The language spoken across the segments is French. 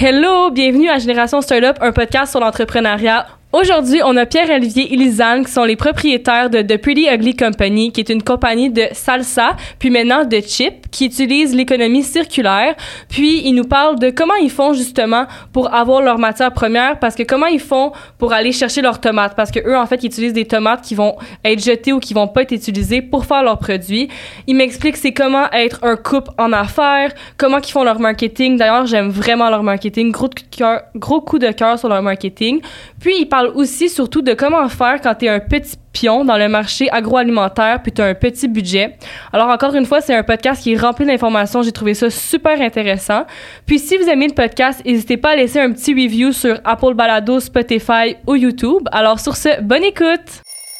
Hello, bienvenue à Génération Startup, un podcast sur l'entrepreneuriat. Aujourd'hui, on a Pierre-Olivier et Lisanne qui sont les propriétaires de The Pretty Ugly Company, qui est une compagnie de salsa, puis maintenant de chips, qui utilise l'économie circulaire. Puis, ils nous parlent de comment ils font justement pour avoir leur matière première, parce que comment ils font pour aller chercher leurs tomates, parce que eux, en fait, ils utilisent des tomates qui vont être jetées ou qui vont pas être utilisées pour faire leurs produits. Ils m'expliquent c'est comment être un couple en affaires, comment ils font leur marketing. D'ailleurs, j'aime vraiment leur marketing. Gros coup de cœur sur leur marketing. Puis, ils parlent aussi surtout de comment faire quand tu es un petit pion dans le marché agroalimentaire puis tu as un petit budget. Alors encore une fois, c'est un podcast qui est rempli d'informations. J'ai trouvé ça super intéressant. Puis si vous aimez le podcast, n'hésitez pas à laisser un petit review sur Apple Balado, Spotify ou YouTube. Alors sur ce, bonne écoute!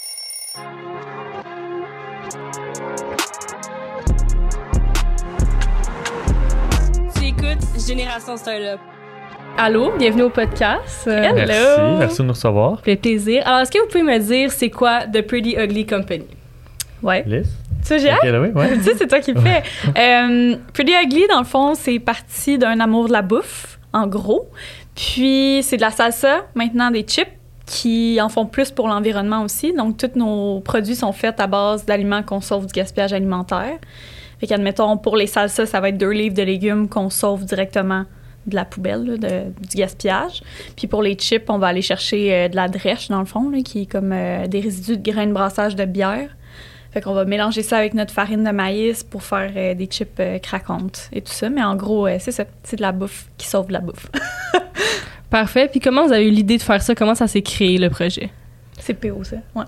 Tu écoutes Génération Startup. Allô, bienvenue au podcast. Hello. Merci de nous recevoir. Ça fait plaisir. Alors, est-ce que vous pouvez me dire c'est quoi The Pretty Ugly Company? Ouais. Liz? Tu sais, tu sais, c'est toi qui le fais. Pretty Ugly, dans le fond, c'est parti d'un amour de la bouffe, en gros. Puis, c'est de la salsa, maintenant des chips, qui en font plus pour l'environnement aussi. Donc, tous nos produits sont faits à base d'aliments qu'on sauve du gaspillage alimentaire. Fait qu'admettons, pour les salsas, ça va être 2 livres de légumes qu'on sauve directement de la poubelle, là, du gaspillage. Puis pour les chips, on va aller chercher de la drèche, dans le fond, là, qui est comme des résidus de grains de brassage de bière. Fait qu'on va mélanger ça avec notre farine de maïs pour faire des chips craquantes et tout ça. Mais en gros, c'est ça. C'est de la bouffe qui sauve de la bouffe. Parfait. Puis comment vous avez eu l'idée de faire ça? Comment ça s'est créé, le projet? C'est PO, ça. Ouais.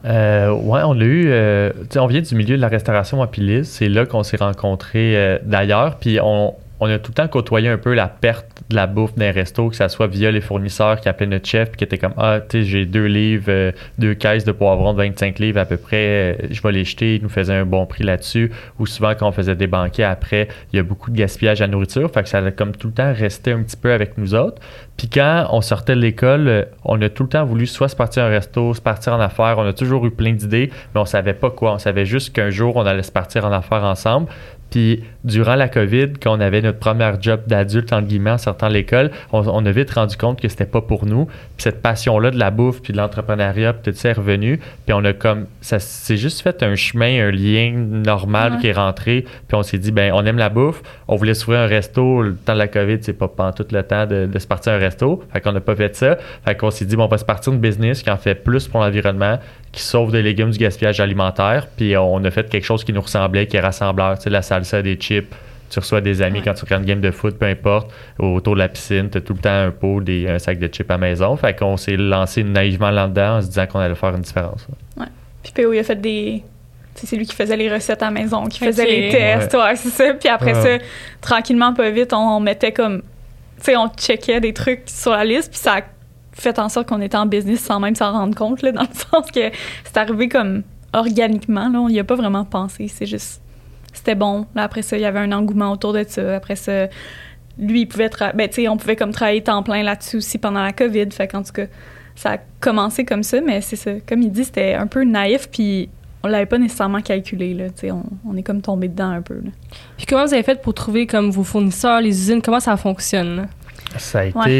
On a eu... on vient du milieu de la restauration à Pilis. C'est là qu'on s'est rencontrés d'ailleurs. Puis on a tout le temps côtoyé un peu la perte de la bouffe d'un resto, que ça soit via les fournisseurs qui appelaient notre chef puis qui étaient comme « Ah, tu sais, j'ai 2 livres, 2 caisses de poivrons de 25 livres à peu près, je vais les jeter. » Ils nous faisaient un bon prix là-dessus. Ou souvent, quand on faisait des banquets après, il y a beaucoup de gaspillage à nourriture. Fait que ça a comme tout le temps resté un petit peu avec nous autres. Puis quand on sortait de l'école, on a tout le temps voulu soit se partir un resto, se partir en affaires. On a toujours eu plein d'idées, mais on savait pas quoi. On savait juste qu'un jour, on allait se partir en affaires ensemble. Puis, durant la COVID, quand on avait notre première job d'adulte, entre guillemets, en sortant de l'école, on a vite rendu compte que c'était pas pour nous. Puis cette passion-là de la bouffe, puis de l'entrepreneuriat, puis tout ça est revenu. Puis on a comme... Ça s'est juste fait un chemin, un lien normal qui est rentré. Puis on s'est dit, ben on aime la bouffe. On voulait s'ouvrir un resto. Le temps de la COVID, c'est pas pendant tout le temps de se partir un resto. Fait qu'on n'a pas fait ça. Fait qu'on s'est dit, bon, on va se partir une business qui en fait plus pour l'environnement, qui sauve des légumes du gaspillage alimentaire. Puis on a fait quelque chose qui nous ressemblait, qui est rassembleur. Tu sais, la salsa, des chips. Tu reçois des amis quand tu regardes une game de foot, peu importe, autour de la piscine, tu as tout le temps un pot, un sac de chips à la maison. Fait qu'on s'est lancé naïvement là-dedans en se disant qu'on allait faire une différence. Ouais. Puis PO, il a fait des... C'est lui qui faisait les recettes à la maison, qui faisait les tests. Ouais, c'est ça. Puis après ça, tranquillement, pas vite, on mettait comme... Tu sais, on checkait des trucs sur la liste, puis ça a fait en sorte qu'on était en business sans même s'en rendre compte, là, dans le sens que c'est arrivé comme organiquement. Là, on n'y a pas vraiment pensé. C'est juste... C'était bon. Là, après ça, il y avait un engouement autour de ça. Après ça, lui, il pouvait... on pouvait comme travailler temps plein là-dessus aussi pendant la COVID. Fait qu'en tout cas, ça a commencé comme ça, mais c'est ça. Comme il dit, c'était un peu naïf, puis on l'avait pas nécessairement calculé, là. On est comme tombé dedans un peu, là. Puis comment vous avez fait pour trouver comme vos fournisseurs, les usines? Comment ça fonctionne? Ça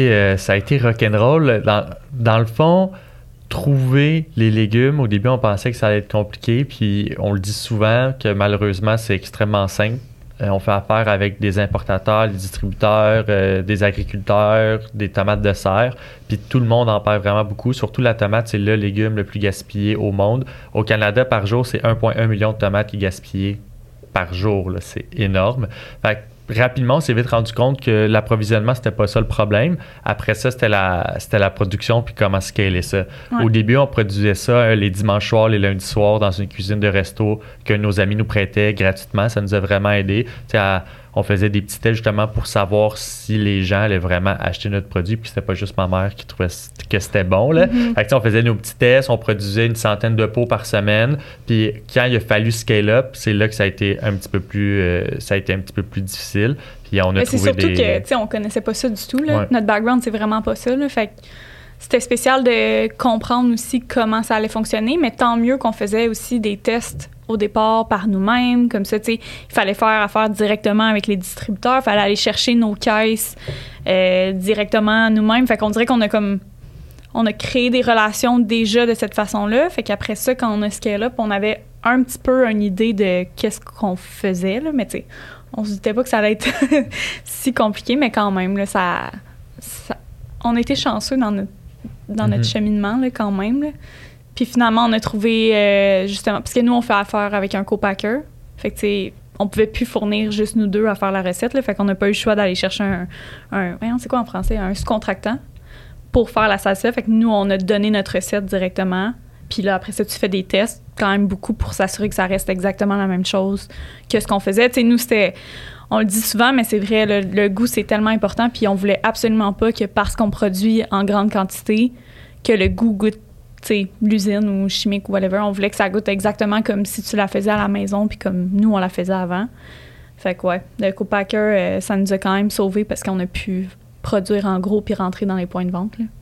a été rock'n'roll. Dans le fond... Trouver les légumes, au début, on pensait que ça allait être compliqué, puis on le dit souvent que malheureusement, c'est extrêmement simple. On fait affaire avec des importateurs, des distributeurs, des agriculteurs, des tomates de serre, puis tout le monde en perd vraiment beaucoup. Surtout la tomate, c'est le légume le plus gaspillé au monde. Au Canada, par jour, c'est 1,1 million de tomates qui est gaspillé par jour. Là. C'est énorme. Fait que, rapidement, on s'est vite rendu compte que l'approvisionnement, c'était pas ça le problème. Après ça, c'était la production puis comment scaler ça. Ouais. Au début, on produisait ça les dimanches soirs, les lundis soirs dans une cuisine de resto que nos amis nous prêtaient gratuitement. Ça nous a vraiment aidé. On faisait des petits tests justement pour savoir si les gens allaient vraiment acheter notre produit, puis c'était pas juste ma mère qui trouvait que c'était bon. Là. Fait que, on faisait nos petits tests, on produisait une centaine de pots par semaine, puis quand il a fallu scale up, c'est là que ça a été un petit peu plus difficile. Puis on a trouvé c'est surtout que, tu sais, on connaissait pas ça du tout. Là. Ouais. Notre background, c'est vraiment pas ça. Là. Fait que c'était spécial de comprendre aussi comment ça allait fonctionner, mais tant mieux qu'on faisait aussi des tests au départ par nous-mêmes. Comme ça, tu sais, il fallait faire affaire directement avec les distributeurs. Il fallait aller chercher nos caisses directement nous-mêmes. Fait qu'on dirait qu'on a comme... On a créé des relations déjà de cette façon-là. Fait qu'après ça, quand on a scale up, on avait un petit peu une idée de qu'est-ce qu'on faisait, là. Mais tu sais, on se doutait pas que ça allait être si compliqué, mais quand même, là, on a été chanceux dans notre cheminement, là, quand même, là. Puis finalement, on a trouvé, justement, parce que nous, on fait affaire avec un co-packer. Fait que, tu sais, on pouvait plus fournir juste nous deux à faire la recette, là. Fait qu'on n'a pas eu le choix d'aller chercher voyons, c'est quoi en français? Un sous-contractant pour faire la salsa. Fait que nous, on a donné notre recette directement. Puis là, après ça, tu fais des tests quand même beaucoup pour s'assurer que ça reste exactement la même chose que ce qu'on faisait. Tu sais, nous, on le dit souvent, mais c'est vrai, le goût, c'est tellement important. Puis on voulait absolument pas que parce qu'on produit en grande quantité, que le goût goûte, tu sais, l'usine ou chimique ou whatever. On voulait que ça goûte exactement comme si tu la faisais à la maison puis comme nous, on la faisait avant. Fait que ouais, le co-packer, ça nous a quand même sauvés parce qu'on a pu produire en gros puis rentrer dans les points de vente, là.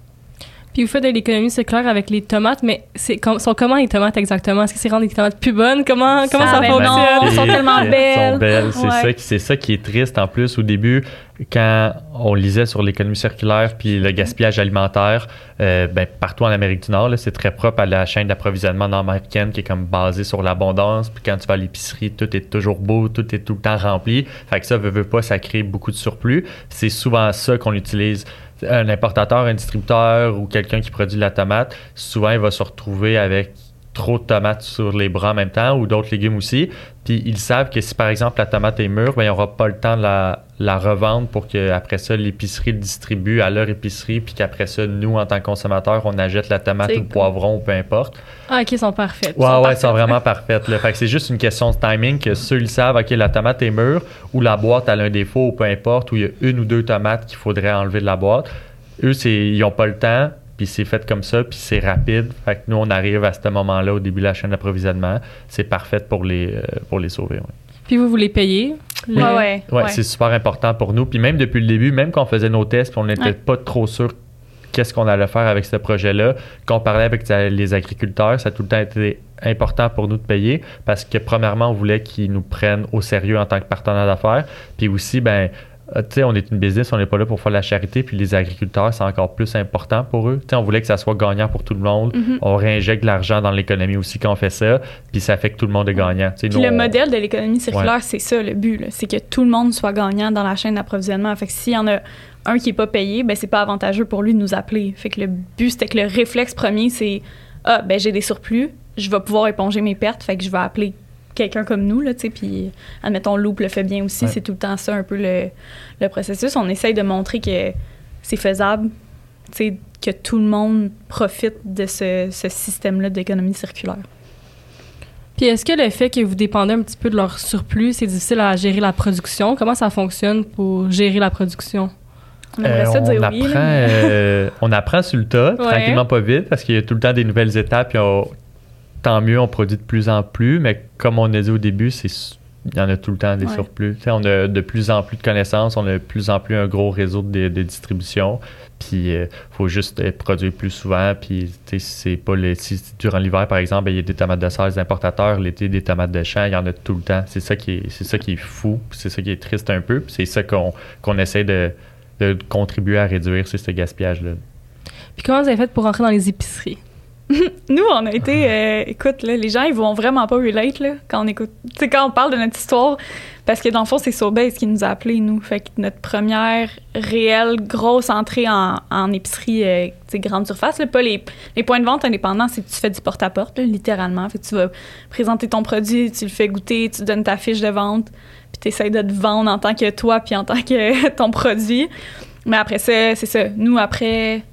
Puis vous faites de l'économie circulaire avec les tomates, mais sont comment les tomates exactement? Est-ce que c'est rendre les tomates plus bonnes? Comment ça fonctionne? Non, elles sont tellement belles. Sont belles. C'est ça qui est triste en plus. Au début, quand on lisait sur l'économie circulaire puis le gaspillage alimentaire, partout en Amérique du Nord, là, c'est très propre à la chaîne d'approvisionnement nord-américaine qui est comme basée sur l'abondance. Puis quand tu vas à l'épicerie, tout est toujours beau, tout est tout le temps rempli. Fait que ça, veut pas, ça crée beaucoup de surplus. C'est souvent ça qu'on utilise. Un importateur, un distributeur ou quelqu'un qui produit de la tomate, souvent, il va se retrouver avec trop de tomates sur les bras en même temps ou d'autres légumes aussi. Puis ils savent que si, par exemple, la tomate est mûre, il n'y aura pas le temps de la revendre pour qu'après ça, l'épicerie le distribue à leur épicerie puis qu'après ça, nous, en tant que consommateurs, on achète la tomate ou le poivron ou peu importe. Ah, OK, ils sont parfaits. Ils sont vraiment parfaites. Là. Fait que c'est juste une question de timing que ceux, ils savent, OK, la tomate est mûre ou la boîte a un défaut ou peu importe, ou il y a une ou deux tomates qu'il faudrait enlever de la boîte. Eux, ils n'ont pas le temps. Puis c'est fait comme ça, puis c'est rapide. Fait que nous, on arrive à ce moment-là, au début de la chaîne d'approvisionnement. C'est parfait pour les sauver. Ouais. Puis vous les payez? Ouais, c'est super important pour nous. Puis même depuis le début, même quand on faisait nos tests, puis on n'était pas trop sûr qu'est-ce qu'on allait faire avec ce projet-là, quand on parlait avec les agriculteurs, ça a tout le temps été important pour nous de payer parce que premièrement, on voulait qu'ils nous prennent au sérieux en tant que partenaire d'affaires. Puis aussi, tu sais, on est une business, on n'est pas là pour faire la charité, puis les agriculteurs, c'est encore plus important pour eux. Tu sais, on voulait que ça soit gagnant pour tout le monde. On réinjecte de l'argent dans l'économie aussi quand on fait ça, puis ça fait que tout le monde est gagnant. Tu sais, puis le modèle de l'économie circulaire, c'est ça le but, là, c'est que tout le monde soit gagnant dans la chaîne d'approvisionnement. Fait que s'il y en a un qui n'est pas payé, c'est pas avantageux pour lui de nous appeler. Fait que le but, c'était que le réflexe premier, c'est j'ai des surplus, je vais pouvoir éponger mes pertes, fait que je vais appeler quelqu'un comme nous, là, tu sais, puis admettons, Loop le fait bien aussi, c'est tout le temps ça un peu le processus. On essaye de montrer que c'est faisable, tu sais, que tout le monde profite de ce système-là d'économie circulaire. Puis est-ce que le fait que vous dépendez un petit peu de leur surplus, c'est difficile à gérer la production? Comment ça fonctionne pour gérer la production? On aimerait ça dire oui. On apprend sur le tas, tranquillement pas vite, parce qu'il y a tout le temps des nouvelles étapes, puis tant mieux, on produit de plus en plus, mais comme on a dit au début, il y en a tout le temps des surplus. T'sais, on a de plus en plus de connaissances, on a de plus en plus un gros réseau de distribution, puis il faut juste produire plus souvent, puis c'est pas si durant l'hiver, par exemple, il y a des tomates de serre des importateurs, l'été, des tomates de champ, il y en a tout le temps. C'est ça qui est fou, c'est ça qui est triste un peu, puis c'est ça qu'on essaie de contribuer à réduire, c'est ce gaspillage-là. Puis comment vous avez fait pour rentrer dans les épiceries? Nous, on a été... écoute, là, les gens, ils vont vraiment pas relate là, quand on écoute... Tu sais, quand on parle de notre histoire, parce que dans le fond, c'est Sobeys qui nous a appelés, nous. Fait que notre première réelle grosse entrée en épicerie, tu sais, grande surface, là, pas les points de vente indépendants, c'est que tu fais du porte-à-porte, là, littéralement. Fait que tu vas présenter ton produit, tu le fais goûter, tu donnes ta fiche de vente, puis tu essaies de te vendre en tant que toi, puis en tant que ton produit. Mais après ça, c'est ça. Nous, après...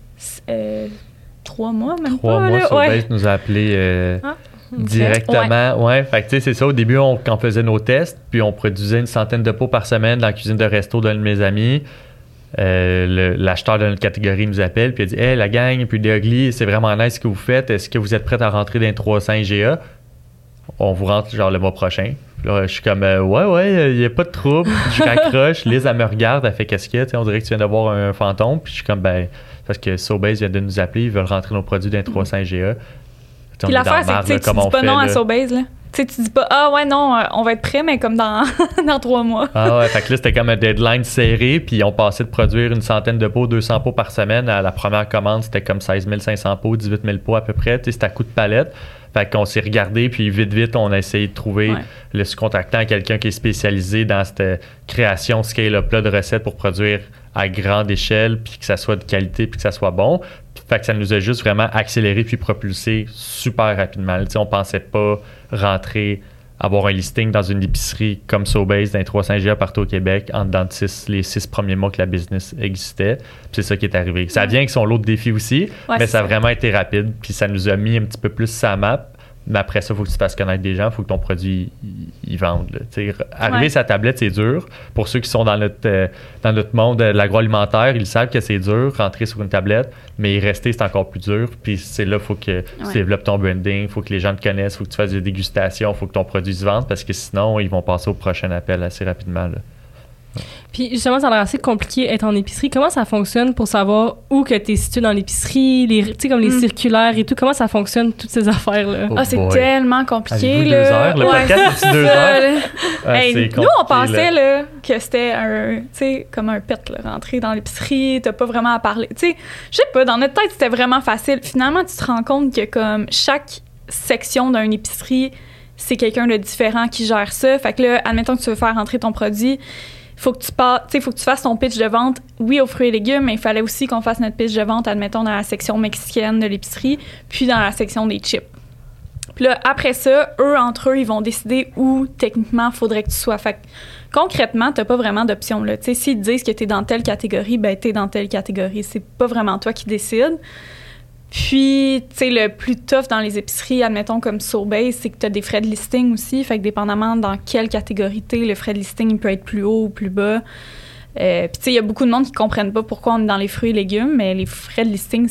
3 mois, même 3 mois, Sobeys nous a appelés directement. Ouais. Fait que tu sais, c'est ça. Au début, quand on faisait nos tests, puis on produisait une centaine de pots par semaine dans la cuisine de resto d'un de mes amis. L'acheteur de notre catégorie nous appelle, puis il dit « Hey, la gang, puis des Ugly, c'est vraiment nice ce que vous faites. Est-ce que vous êtes prêts à rentrer dans les 300 IGA? On vous rentre genre le mois prochain. » Là, je suis comme ouais, il n'y a pas de trouble. Je raccroche. Liz, elle me regarde, elle fait qu'est-ce qu'il y a? On dirait que tu viens d'avoir un fantôme. Puis je suis comme parce que Sobeys vient de nous appeler, ils veulent rentrer nos produits dans 300 GA. Puis l'affaire, c'est que tu dis pas non à Sobeys, là. Tu sais, tu dis pas, ah ouais, non, on va être prêt, mais comme dans 3 mois. Ah ouais, fait que là, c'était comme un deadline serré, puis on passait de produire une centaine de pots, 200 pots par semaine. À la première commande, c'était comme 16 500 pots, 18 000 pots à peu près. Tu sais, c'était à coup de palette. Fait qu'on s'est regardé, puis vite, on a essayé de trouver le sous-contractant, quelqu'un qui est spécialisé dans cette création scale-up-là de recettes pour produire à grande échelle, puis que ça soit de qualité, puis que ça soit bon. Fait que ça nous a juste vraiment accéléré puis propulsé super rapidement. Tu sais, on pensait pas rentrer, avoir un listing dans une épicerie comme Sobeys dans les 300 GA partout au Québec en dedans de les 6 premiers mois que la business existait. Puis c'est ça qui est arrivé. Ça vient avec son lot de défis aussi, mais ça a vraiment été rapide. Puis ça nous a mis un petit peu plus sa map. Mais après ça, il faut que tu fasses connaître des gens, il faut que ton produit il vende. Arriver sa tablette, c'est dur. Pour ceux qui sont dans notre monde de l'agroalimentaire, ils savent que c'est dur, rentrer sur une tablette, mais y rester, c'est encore plus dur. Puis c'est là, il faut que tu développes ton branding, il faut que les gens te connaissent, il faut que tu fasses des dégustations, il faut que ton produit se vende, parce que sinon, ils vont passer au prochain appel assez rapidement. Là. Puis justement, ça a l'air assez compliqué être en épicerie. Comment ça fonctionne pour savoir où que tu es situé dans l'épicerie, tu sais, comme les circulaires et tout? Comment ça fonctionne, toutes ces affaires-là? C'est tellement compliqué. Avez-vous 2 heures? Le podcast, c'est 2 heures? Nous, on pensait là, que c'était comme un pet, là, rentrer dans l'épicerie, t'as pas vraiment à parler. Tu sais, je sais pas, dans notre tête, c'était vraiment facile. Finalement, tu te rends compte que comme chaque section d'une épicerie, c'est quelqu'un de différent qui gère ça. Fait que là, admettons que tu veux faire rentrer ton produit, faut que tu fasses ton pitch de vente, oui, aux fruits et légumes, mais il fallait aussi qu'on fasse notre pitch de vente, admettons, dans la section mexicaine de l'épicerie, puis dans la section des chips. Puis là, après ça, entre eux, ils vont décider où, techniquement, il faudrait que tu sois. Fait que, concrètement, t'as pas vraiment d'option, là. Tu sais, s'ils te disent que t'es dans telle catégorie, ben t'es dans telle catégorie. C'est pas vraiment toi qui décides. Puis, tu sais, le plus tough dans les épiceries, admettons comme Sobeys, c'est que tu as des frais de listing aussi. Fait que dépendamment dans quelle catégorie t'es, le frais de listing il peut être plus haut ou plus bas. Puis, tu sais, il y a beaucoup de monde qui comprennent pas pourquoi on est dans les fruits et légumes, mais les frais de listing,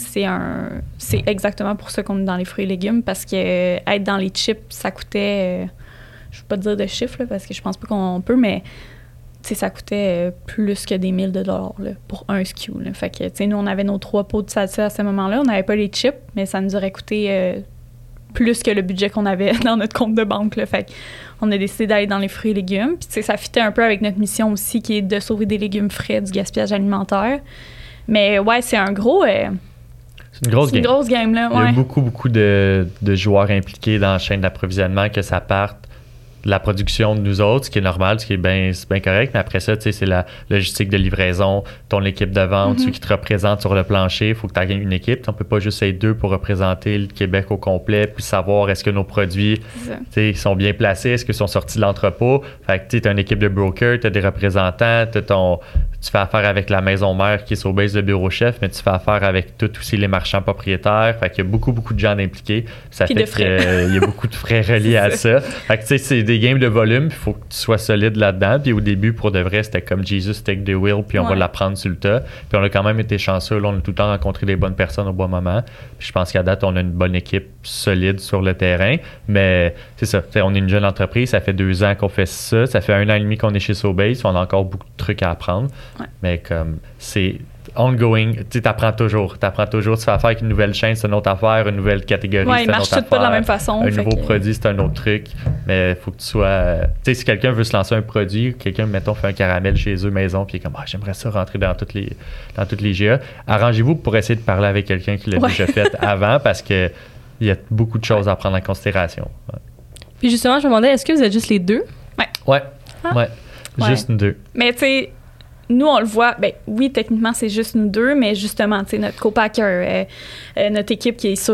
c'est exactement pour ça qu'on est dans les fruits et légumes, parce que être dans les chips, ça coûtait... je ne veux pas te dire de chiffres, là, parce que je pense pas qu'on peut, mais... Tu sais, ça coûtait plus que des $1000 là, pour un SKU. Là. Fait que, tu sais, nous, on avait nos 3 pots de salsa à ce moment-là. On n'avait pas les chips, mais ça nous aurait coûté plus que le budget qu'on avait dans notre compte de banque. Là. Fait qu'on a décidé d'aller dans les fruits et légumes. Puis, tu sais, ça fitait un peu avec notre mission aussi, qui est de sauver des légumes frais, du gaspillage alimentaire. Mais ouais, c'est un gros... c'est une grosse game, là. Il y a beaucoup de joueurs impliqués dans la chaîne d'approvisionnement, que ça parte de la production de nous autres, ce qui est normal, ce qui est bien correct, mais après ça, tu sais, c'est la logistique de livraison, ton équipe de vente, ceux qui te représentent sur le plancher, il faut que tu aies une équipe. On peut pas juste être 2 pour représenter le Québec au complet, puis savoir est-ce que nos produits sont bien placés, est-ce qu'ils sont sortis de l'entrepôt. Fait que tu as une équipe de brokers, tu as des représentants, tu fais affaire avec la maison mère qui est sur base de bureau chef, mais tu fais affaire avec tous aussi les marchands propriétaires. Fait qu'il y a beaucoup de gens impliqués. Ça fait qu'il y a beaucoup de frais reliés à ça. Fait que tu sais, c'est des games de volume, il faut que tu sois solide là-dedans. Puis au début, pour de vrai, c'était comme Jesus take the wheel, puis on va l'apprendre sur le tas. Puis on a quand même été chanceux. Là, on a tout le temps rencontré des bonnes personnes au bon moment. Puis je pense qu'à date, on a une bonne équipe solide sur le terrain. Mais c'est ça, on est une jeune entreprise. Ça fait 2 ans qu'on fait ça. Ça fait 1 an et demi qu'on est chez Sobeys. On a encore beaucoup de trucs à apprendre. Ouais. Mais comme c'est ongoing, tu apprends toujours. Tu fais affaire avec une nouvelle chaîne, c'est une autre affaire, une nouvelle catégorie, c'est une autre affaire. Pas de la même façon. Un nouveau produit, c'est un autre truc. Mais il faut que tu sois... tu sais, si quelqu'un veut se lancer un produit, quelqu'un, mettons, fait un caramel chez eux, maison, puis il est comme, j'aimerais ça rentrer dans toutes les GA. Arrangez-vous pour essayer de parler avec quelqu'un qui l'a déjà fait avant, parce que il y a beaucoup de choses à prendre en considération. Ouais. Puis justement, je me demandais, est-ce que vous êtes juste les 2? Ouais. Juste nous 2. Mais tu sais, nous, on le voit, ben oui, techniquement, c'est juste nous 2, mais justement, tu sais, notre co-packer, notre équipe qui est sur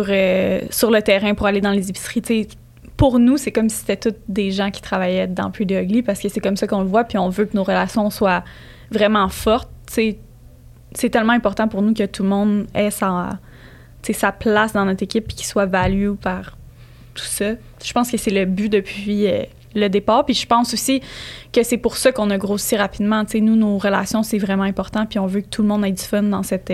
le terrain pour aller dans les épiceries, tu sais, pour nous, c'est comme si c'était tous des gens qui travaillaient dans Pretty Ugly, parce que c'est comme ça qu'on le voit, puis on veut que nos relations soient vraiment fortes. Tu sais, c'est tellement important pour nous que tout le monde ait sa place dans notre équipe, puis qu'il soit value par tout ça. Je pense que c'est le but depuis... le départ, puis je pense aussi que c'est pour ça qu'on a grossi rapidement. Tu sais, nous, nos relations, c'est vraiment important, puis on veut que tout le monde ait du fun dans cette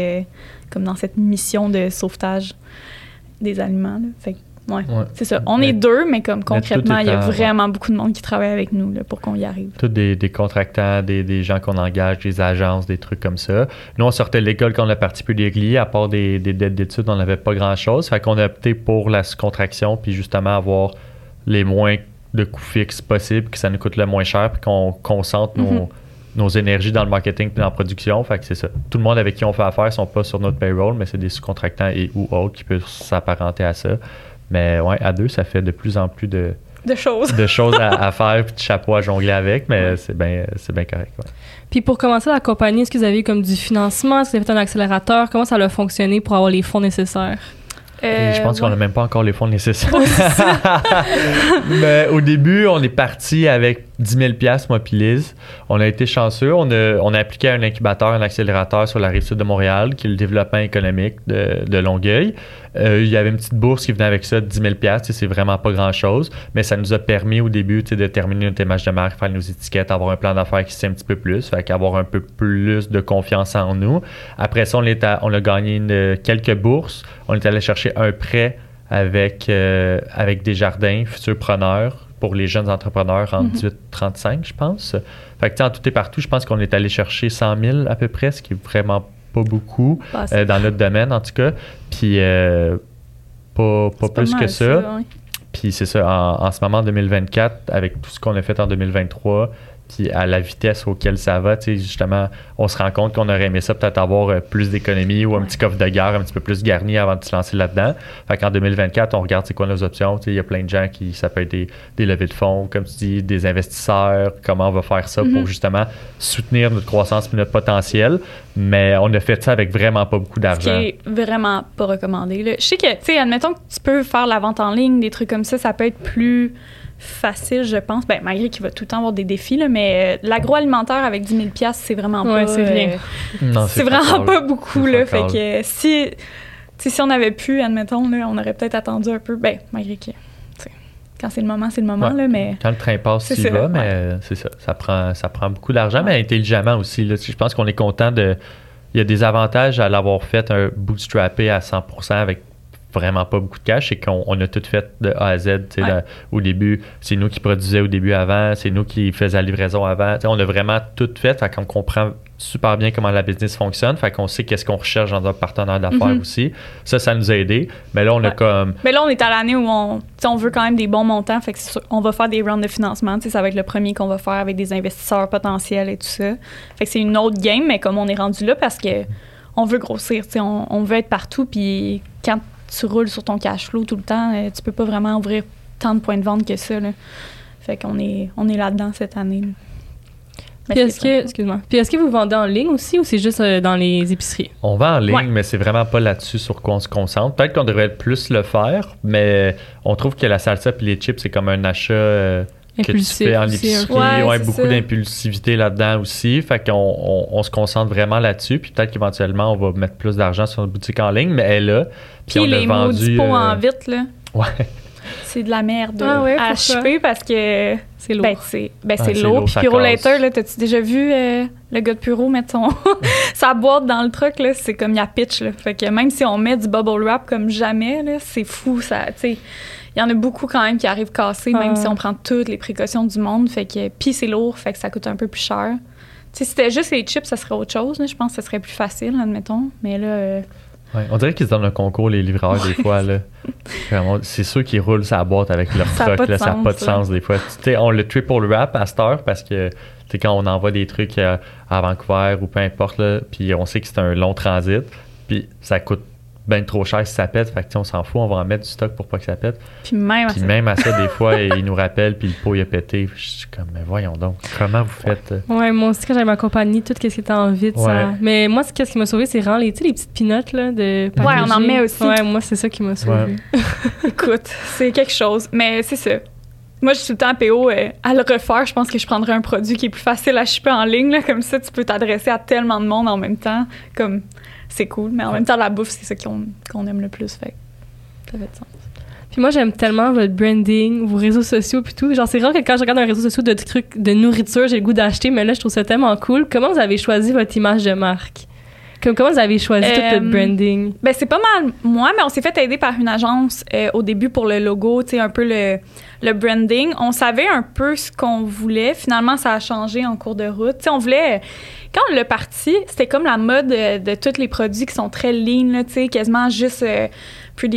mission de sauvetage des aliments. Là. Fait que, c'est ça. On est 2, mais comme concrètement, il y a vraiment beaucoup de monde qui travaille avec nous là, pour qu'on y arrive. Tous des contractants, des gens qu'on engage, des agences, des trucs comme ça. Nous, on sortait de l'école quand on a parti Pretty Ugly, à part des dettes d'études, on n'avait pas grand-chose. Fait qu'on a opté pour la sous-contraction, puis justement avoir les moins de coûts fixes possible, que ça nous coûte le moins cher, puis qu'on concentre nos énergies dans le marketing puis dans la production. Fait que c'est ça. Tout le monde avec qui on fait affaire sont pas sur notre payroll, mais c'est des sous-contractants et ou autres qui peuvent s'apparenter à ça. Mais ouais, à deux, ça fait de plus en plus de choses à faire puis de chapeaux à jongler avec, mais c'est bien correct. Ouais. Puis pour commencer la compagnie, est-ce que vous avez eu comme du financement? Est-ce que vous avez fait un accélérateur? Comment ça a fonctionné pour avoir les fonds nécessaires? Et je pense qu'on n'a même pas encore les fonds nécessaires. Mais au début, on est parti avec 10 000 $, moi puis Liz. On a été chanceux. On a appliqué à un incubateur, un accélérateur sur la Rive-Sud de Montréal, qui est le développement économique de Longueuil. Il y avait une petite bourse qui venait avec ça de 10 000 $. C'est vraiment pas grand-chose, mais ça nous a permis au début de terminer notre image de marque, faire nos étiquettes, avoir un plan d'affaires qui se tient un petit peu plus, fait qu'avoir un peu plus de confiance en nous. Après ça, on a gagné quelques bourses. On est allé chercher un prêt avec Desjardins, futurs preneurs, pour les jeunes entrepreneurs en 18-35, je pense. Fait que en tout et partout, je pense qu'on est allé chercher 100 000 à peu près, ce qui est vraiment pas beaucoup dans notre domaine, en tout cas. Puis pas plus que ça. Ouais. Puis c'est ça, en ce moment, en 2024, avec tout ce qu'on a fait en 2023, puis à la vitesse auquel ça va, tu sais, justement, on se rend compte qu'on aurait aimé ça peut-être avoir plus d'économie ou un petit coffre de guerre un petit peu plus garni avant de se lancer là-dedans. Fait qu'en 2024, on regarde c'est quoi nos options. Tu sais, il y a plein de gens ça peut être des levées de fonds, comme tu dis, des investisseurs, comment on va faire ça pour justement soutenir notre croissance et notre potentiel. Mais on a fait ça avec vraiment pas beaucoup d'argent. Ce qui est vraiment pas recommandé, là. Je sais que, tu sais, admettons que tu peux faire la vente en ligne, des trucs comme ça peut être plus facile, je pense. Ben, malgré qu'il va tout le temps avoir des défis, là, mais l'agroalimentaire avec 10 000 $, c'est vraiment pas... c'est rien. Non, c'est vraiment pas beaucoup, là. Fait que si on avait pu, admettons, là, on aurait peut-être attendu un peu. Ben, malgré que, quand c'est le moment, là, mais... Quand le train passe, tu y vas, mais c'est ça. Ça prend beaucoup d'argent, mais intelligemment aussi, là. Je pense qu'on est content de... Il y a des avantages à l'avoir fait un bootstrappé à 100% avec vraiment pas beaucoup de cash, c'est qu'on a tout fait de A à Z. Au début, c'est nous qui produisions au début avant, c'est nous qui faisions la livraison avant. On a vraiment tout fait, fait qu'on comprend super bien comment la business fonctionne, fait qu'on sait qu'est-ce qu'on recherche dans un partenaire d'affaires aussi. Ça nous a aidé. Mais là, on a comme... Mais là, on est à l'année où on veut quand même des bons montants, fait que on va faire des rounds de financement. Ça va être le premier qu'on va faire avec des investisseurs potentiels et tout ça. Fait que c'est une autre game, mais comme on est rendu là, parce que on veut grossir, on veut être partout, puis quand tu roules sur ton cash flow tout le temps, tu peux pas vraiment ouvrir tant de points de vente que ça, là. Fait qu'on est là-dedans cette année. Puis est-ce que vous vendez en ligne aussi ou c'est juste dans les épiceries? On vend en ligne, mais c'est vraiment pas là-dessus sur quoi on se concentre. Peut-être qu'on devrait plus le faire, mais on trouve que la salsa et les chips, c'est comme un achat... que tu fais en épicerie, beaucoup d'impulsivité là-dedans aussi. Fait qu'on se concentre vraiment là-dessus. Puis peut-être qu'éventuellement, on va mettre plus d'argent sur notre boutique en ligne, mais elle est là. Puis on les maudits pots en vite, là. Ouais. C'est de la merde à achever parce que c'est lourd. C'est lourd. Puis Puro Later, là, t'as-tu déjà vu le gars de Puro mettre sa boîte dans le truck, là? C'est comme il y a pitch, là. Fait que même si on met du bubble wrap comme jamais, là, c'est fou, ça, tu sais. Il y en a beaucoup quand même qui arrivent cassés, même si on prend toutes les précautions du monde. Fait que, puis c'est lourd, fait que ça coûte un peu plus cher. Tu sais, si c'était juste les chips, ça serait autre chose. Là. Je pense que ça serait plus facile, admettons. Mais là... Ouais, on dirait qu'ils se donnent un concours, les livreurs, des fois. Là. C'est ceux qui roulent sa boîte avec leur truck. Ça n'a pas de sens, des fois. On le triple wrap à cette heure parce que quand on envoie des trucs à Vancouver ou peu importe, là, puis on sait que c'est un long transit, puis ça coûte ben trop cher si ça pète, fait que on s'en fout, on va en mettre du stock pour pas que ça pète. Puis même à ça, des fois, ils nous rappellent, puis le pot il a pété. Je suis comme, mais voyons donc, comment vous faites? Ouais, moi aussi, quand j'avais ma compagnie, tout ce qui était en vide, ça... Mais moi, ce qui m'a sauvé, c'est vraiment les petites pinottes là, de packaging. Ouais, on en met aussi. Ouais, moi, c'est ça qui m'a sauvé. Ouais. Écoute, c'est quelque chose, mais c'est ça. Moi, je suis tout le temps PO à le refaire. Je pense que je prendrais un produit qui est plus facile à shipper en ligne. Là, comme ça, tu peux t'adresser à tellement de monde en même temps. Comme, c'est cool. Mais en même temps, la bouffe, c'est ça qu'on aime le plus. Fait ça fait de sens. Puis moi, j'aime tellement votre branding, vos réseaux sociaux puis tout. Genre, c'est rare que quand je regarde un réseau social de trucs de nourriture, j'ai le goût d'acheter. Mais là, je trouve ça tellement cool. Comment vous avez choisi votre image de marque? Comment vous avez choisi tout votre branding? Ben, c'est pas mal moi, mais on s'est fait aider par une agence au début pour le logo, tu sais, un peu le branding. On savait un peu ce qu'on voulait. Finalement, ça a changé en cours de route. Tu sais, on voulait... Quand on l'a parti, c'était comme la mode de tous les produits qui sont très lean, là, tu sais, quasiment juste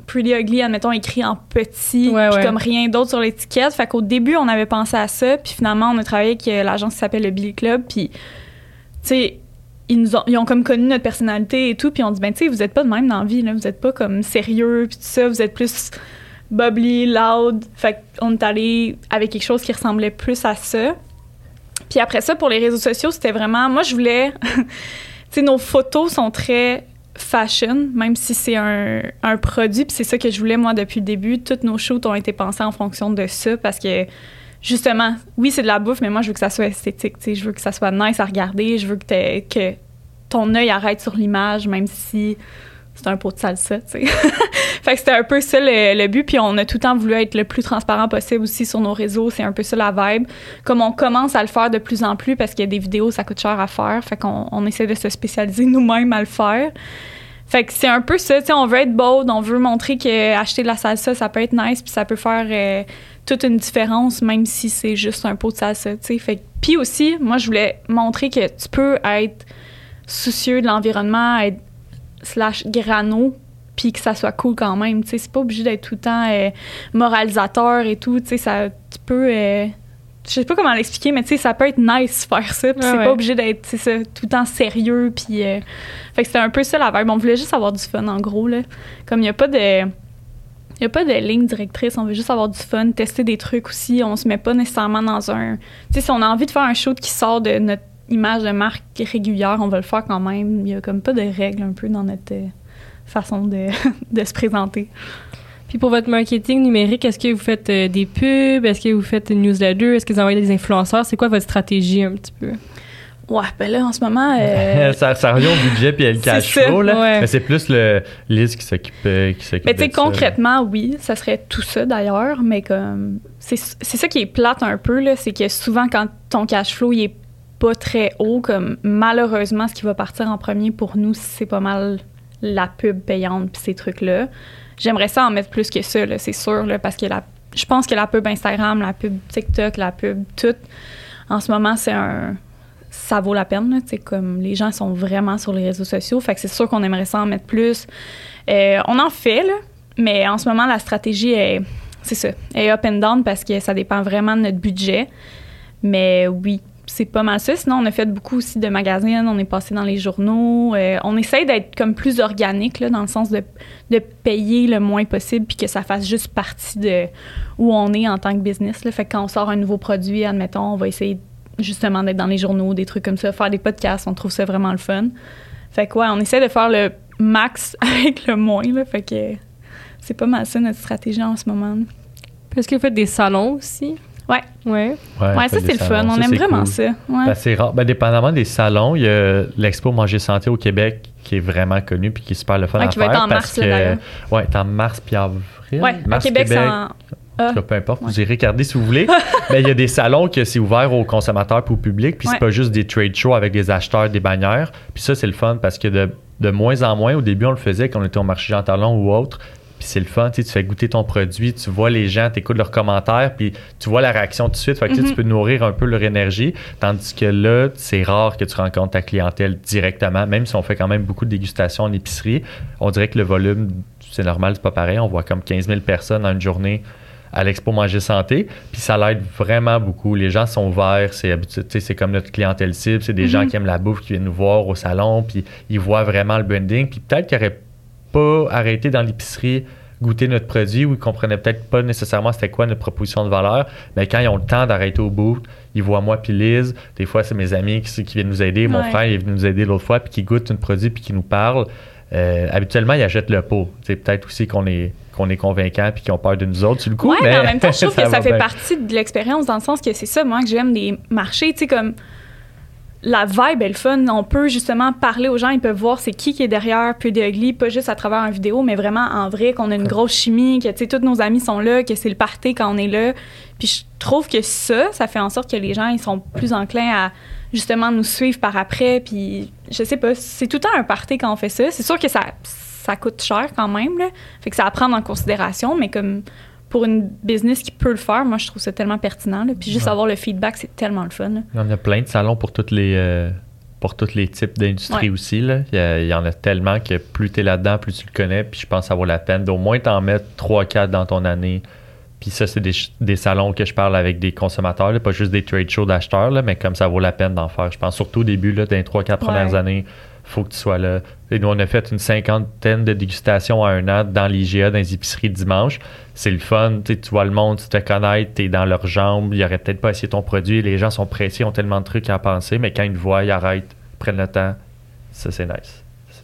Pretty Ugly, admettons, écrit en petit, puis comme rien d'autre sur l'étiquette. Fait qu'au début, on avait pensé à ça, puis finalement, on a travaillé avec l'agence qui s'appelle le Billy Club, puis, tu sais, ils ont comme connu notre personnalité et tout, puis on dit, ben, tu sais, vous êtes pas de même dans la vie, là, vous êtes pas comme sérieux, puis tout ça, vous êtes plus bubbly, loud. Fait qu'on est allé avec quelque chose qui ressemblait plus à ça. Puis après ça, pour les réseaux sociaux, c'était vraiment... Moi, je voulais... tu sais, nos photos sont très fashion, même si c'est un produit, puis c'est ça que je voulais, moi, depuis le début. Toutes nos shoots ont été pensés en fonction de ça, parce que, justement, oui, c'est de la bouffe, mais moi, je veux que ça soit esthétique, tu sais, je veux que ça soit nice à regarder, je veux que ton œil arrête sur l'image, même si c'est un pot de salsa, tu sais. Fait que c'était un peu ça le but, puis on a tout le temps voulu être le plus transparent possible aussi sur nos réseaux, c'est un peu ça la vibe. Comme on commence à le faire de plus en plus, parce qu'il y a des vidéos, ça coûte cher à faire, fait qu'on essaie de se spécialiser nous-mêmes à le faire. Fait que c'est un peu ça, tu sais, on veut être bold, on veut montrer qu'acheter de la salsa, ça peut être nice, puis ça peut faire toute une différence, même si c'est juste un pot de salsa, tu sais. Fait que, puis aussi, moi, je voulais montrer que tu peux être soucieux de l'environnement, être / grano, puis que ça soit cool quand même, tu sais, c'est pas obligé d'être tout le temps moralisateur et tout, tu sais, tu peux, je sais pas comment l'expliquer, mais tu sais, ça peut être nice faire ça, puis c'est pas obligé d'être, c'est ça, tout le temps sérieux, puis fait que c'était un peu ça la vibe, on voulait juste avoir du fun, en gros, là, comme il y a pas de ligne directrice, on veut juste avoir du fun, tester des trucs aussi, on se met pas nécessairement dans un, tu sais, si on a envie de faire un shoot qui sort de notre image de marque régulière, on va le faire quand même. Il y a comme pas de règles un peu dans notre façon de se présenter. Puis pour votre marketing numérique, est-ce que vous faites des pubs? Est-ce que vous faites une newsletter? Est-ce que vous envoyez des influenceurs? C'est quoi votre stratégie un petit peu? Ouais, ben là, en ce moment... ça revient au budget puis le cash flow, là. Ouais. Mais c'est plus Liz qui s'occupe mais tu sais, concrètement, oui, ça serait tout ça, d'ailleurs, mais comme... C'est ça qui est plate un peu, là, c'est que souvent, quand ton cash flow, il est pas très haut, comme malheureusement, ce qui va partir en premier pour nous, c'est pas mal la pub payante puis ces trucs-là. J'aimerais ça en mettre plus que ça, là, c'est sûr, là, parce que je pense que la pub Instagram, la pub TikTok, la pub tout, en ce moment, ça vaut la peine, là, tu sais, comme les gens sont vraiment sur les réseaux sociaux, fait que c'est sûr qu'on aimerait ça en mettre plus. On en fait, là, mais en ce moment, la stratégie est up and down parce que ça dépend vraiment de notre budget. Mais oui, c'est pas mal ça. Sinon, on a fait beaucoup aussi de magazines, on est passé dans les journaux. On essaye d'être comme plus organique, là, dans le sens de payer le moins possible puis que ça fasse juste partie de où on est en tant que business, là. Fait que quand on sort un nouveau produit, admettons, on va essayer justement d'être dans les journaux, des trucs comme ça, faire des podcasts, on trouve ça vraiment le fun. Fait que ouais, on essaie de faire le max avec le moins, là. Fait que c'est pas mal ça notre stratégie en ce moment. Est-ce que vous faites des salons aussi? Ouais, ça, c'est le fun. On aime vraiment cool. Ça. Ouais. Ben, c'est rare. Ben, dépendamment des salons, il y a l'Expo Manger Santé au Québec qui est vraiment connu puis qui est super le fun à faire. Qui va être en mars, d'ailleurs. Oui, c'est en mars puis avril. Oui, à Québec, c'est en... Peu importe, vous irez regarder si vous voulez. Mais il y a des salons que c'est ouvert aux consommateurs et au public, puis c'est pas juste des trade shows avec des acheteurs, des bannières. Puis ça, c'est le fun parce que de moins en moins, au début, on le faisait quand on était au marché Jean Talon ou autre. Puis c'est le fun, tu fais goûter ton produit, tu vois les gens, tu écoutes leurs commentaires, puis tu vois la réaction tout de suite. Fait que tu peux nourrir un peu leur énergie. Tandis que là, c'est rare que tu rencontres ta clientèle directement, même si on fait quand même beaucoup de dégustations en épicerie. On dirait que le volume, c'est normal, c'est pas pareil. On voit comme 15 000 personnes dans une journée à l'Expo Manger Santé, puis ça l'aide vraiment beaucoup. Les gens sont ouverts, c'est comme notre clientèle cible, c'est des gens qui aiment la bouffe, qui viennent nous voir au salon, puis ils voient vraiment le branding, puis peut-être qu'ils n'auraient pas arrêté dans l'épicerie goûter notre produit ou ils comprenaient peut-être pas nécessairement c'était quoi notre proposition de valeur, mais quand ils ont le temps d'arrêter au bout, ils voient moi puis Liz, des fois c'est mes amis qui viennent nous aider, mon frère il est venu nous aider l'autre fois, puis qui goûte un produit puis qui nous parle. Habituellement, ils achètent le pot. C'est peut-être aussi qu'on est convaincant puis qu'ils ont peur de nous autres sur le coup. Oui, mais en même temps, je trouve que ça fait partie de l'expérience dans le sens que c'est ça, moi, que j'aime des marchés, tu sais, comme la vibe est le fun. On peut justement parler aux gens, ils peuvent voir c'est qui est derrière Pretty Ugly, pas juste à travers une vidéo, mais vraiment en vrai, qu'on a une grosse chimie, que, tu sais, tous nos amis sont là, que c'est le party quand on est là. Puis je trouve que ça fait en sorte que les gens, ils sont plus enclins à justement nous suivre par après, puis je sais pas, c'est tout le temps un party quand on fait ça. C'est sûr que ça coûte cher quand même, là. Fait que ça à prendre en considération, mais comme pour une business qui peut le faire, moi, je trouve ça tellement pertinent, là. Puis juste avoir le feedback, c'est tellement le fun, là. On a plein de salons pour toutes les pour tous les types d'industries aussi. Là. Il y en a tellement que plus tu es là-dedans, plus tu le connais. Puis je pense que ça vaut la peine d'au moins t'en mettre 3-4 dans ton année. Puis ça, c'est des salons que je parle avec des consommateurs, là, pas juste des trade shows d'acheteurs, là, mais comme ça vaut la peine d'en faire. Je pense surtout au début, là, dans les 3-4 premières années, il faut que tu sois là. Et nous, on a fait une 50aine de dégustations à un an dans l'IGA, dans les épiceries dimanche. C'est le fun. Tu vois le monde, tu te connais, tu es dans leurs jambes. Ils n'auraient peut-être pas essayé ton produit. Les gens sont pressés, ont tellement de trucs à penser, mais quand ils te voient, ils arrêtent, prennent le temps. Ça, c'est nice.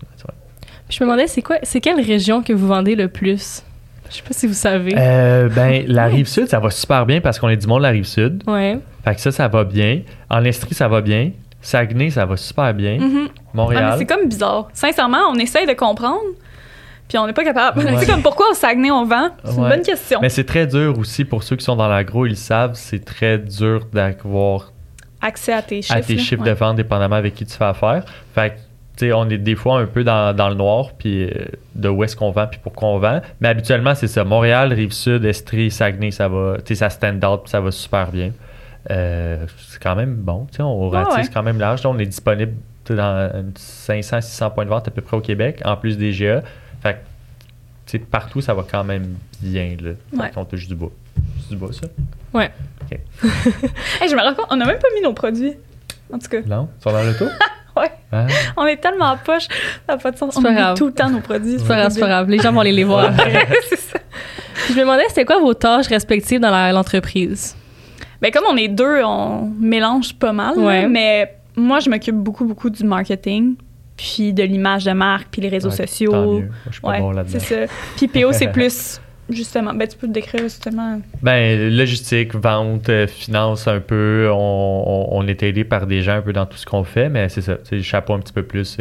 Je me demandais, c'est quelle région que vous vendez le plus? Je sais pas si vous savez. La Rive-Sud, ça va super bien parce qu'on est du monde de la Rive-Sud. Ouais. Fait que ça va bien. En Estrie, ça va bien. Saguenay, ça va super bien. Montréal. Mais c'est comme bizarre. Sincèrement, on essaye de comprendre, puis on n'est pas capable. Ouais. C'est comme pourquoi au Saguenay on vend? C'est une bonne question. Mais c'est très dur aussi pour ceux qui sont dans l'agro, ils le savent, c'est très dur d'avoir accès à tes chiffres. À tes chiffres de vente, dépendamment avec qui tu fais affaire. Fait que, tu sais, on est des fois un peu dans le noir, puis de où est-ce qu'on vend, puis pourquoi on vend. Mais habituellement, c'est ça. Montréal, Rive-Sud, Estrie, Saguenay, ça va, tu sais, ça stand out, puis ça va super bien. C'est quand même bon, tu sais, on ratisse quand même large. Là, on est disponible dans 500-600 points de vente à peu près au Québec, en plus des GA. Fait que, tu sais, partout, ça va quand même bien, là. Fait qu'on touche du bois. C'est du bois, ça? Ouais. OK. Hey, je me rends compte, on n'a même pas mis nos produits. En tout cas. Non? Ils sont dans l'auto? Ouais. Ah. On est tellement en poche, ça n'a pas de sens. On met tout le temps nos produits. C'est pas grave. Les gens vont aller les voir. C'est ça. Puis je me demandais, c'était quoi vos tâches respectives dans l'entreprise? Ben, comme on est deux, on mélange pas mal. Ouais. Là, mais moi, je m'occupe beaucoup du marketing, puis de l'image de marque, puis les réseaux sociaux. Tant mieux. Moi, je suis pas bon là-dedans. C'est ça. Puis PO, c'est plus, justement, ben, tu peux le décrire justement. Ben, logistique, vente, finance un peu. On est aidé par des gens un peu dans tout ce qu'on fait, mais c'est ça. C'est le chapeau un petit peu plus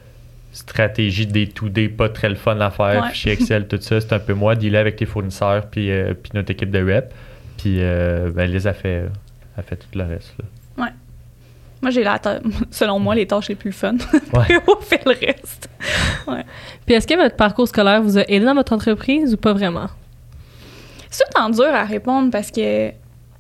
stratégie des day-to-day, pas très le fun à faire, fichier Excel, tout ça. C'est un peu moi, dealer avec tes fournisseurs, puis notre équipe de rep. Puis, Liz a fait tout le reste. Là. Ouais. Moi, j'ai selon moi, les tâches les plus fun. Ouais. On fait le reste. Ouais. Puis, est-ce que votre parcours scolaire vous a aidé dans votre entreprise ou pas vraiment? C'est tout le temps dur à répondre parce que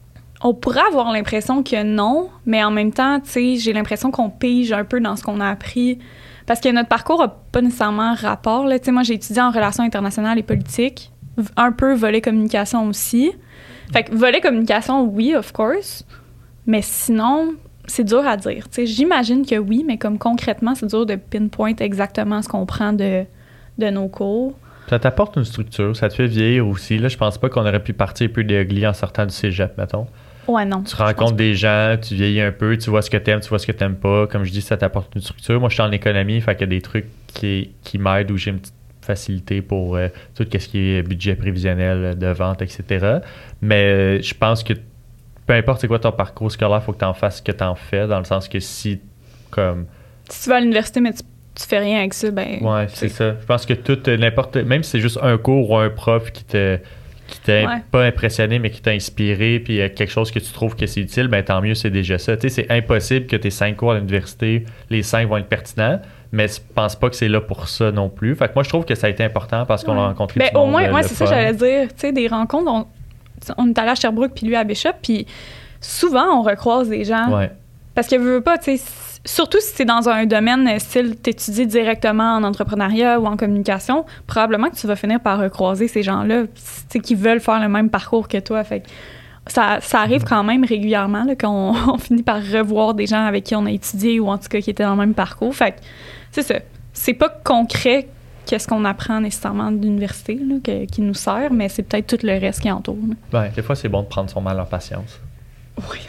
on pourrait avoir l'impression que non, mais en même temps, tu sais, j'ai l'impression qu'on pige un peu dans ce qu'on a appris. Parce que notre parcours n'a pas nécessairement rapport. Là. Tu sais, moi, j'ai étudié en relations internationales et politiques, un peu volet communication aussi. Fait que volet communication, oui, of course, mais sinon, c'est dur à dire. Tu sais, j'imagine que oui, mais comme concrètement, c'est dur de pinpoint exactement ce qu'on prend de nos cours. Ça t'apporte une structure, ça te fait vieillir aussi. Là, je pense pas qu'on aurait pu partir un peu des ugly en sortant du cégep, mettons. Ouais, non. Tu rencontres des gens, tu vieillis un peu, tu vois ce que t'aimes, tu vois ce que t'aimes pas. Comme je dis, ça t'apporte une structure. Moi, je suis en économie, fait qu'il y a des trucs qui m'aident où j'ai une petite facilité pour tout ce qui est budget prévisionnel de vente, etc. Mais je pense que peu importe c'est quoi ton parcours scolaire, il faut que tu en fasses ce que tu en fais, dans le sens que si tu vas à l'université, mais tu fais rien avec ça, ben... Ouais, c'est ça. Je pense que même si c'est juste un cours ou un prof qui t'a pas impressionné, mais qui t'a inspiré, puis quelque chose que tu trouves que c'est utile, ben tant mieux, c'est déjà ça. Tu sais, c'est impossible que tes 5 cours à l'université, les 5 vont être pertinents, mais je pense pas que c'est là pour ça non plus. Fait que moi, je trouve que ça a été important parce qu'on a rencontré du monde. Au moins, c'est ça que j'allais dire. Tu sais, des rencontres, on est allé à Sherbrooke puis lui à Bishop, puis souvent, on recroise des gens. Ouais. Parce que veux pas, tu sais, surtout si c'est dans un domaine style t'étudies directement en entrepreneuriat ou en communication, probablement que tu vas finir par recroiser ces gens-là, tu sais, qui veulent faire le même parcours que toi. Fait que ça arrive quand même régulièrement là, quand on finit par revoir des gens avec qui on a étudié ou en tout cas qui étaient dans le même parcours. Fait que c'est ça. C'est pas concret qu'est-ce qu'on apprend nécessairement de l'université là, qui nous sert, mais c'est peut-être tout le reste qui entoure. Ben, des fois, c'est bon de prendre son mal en patience. Oui.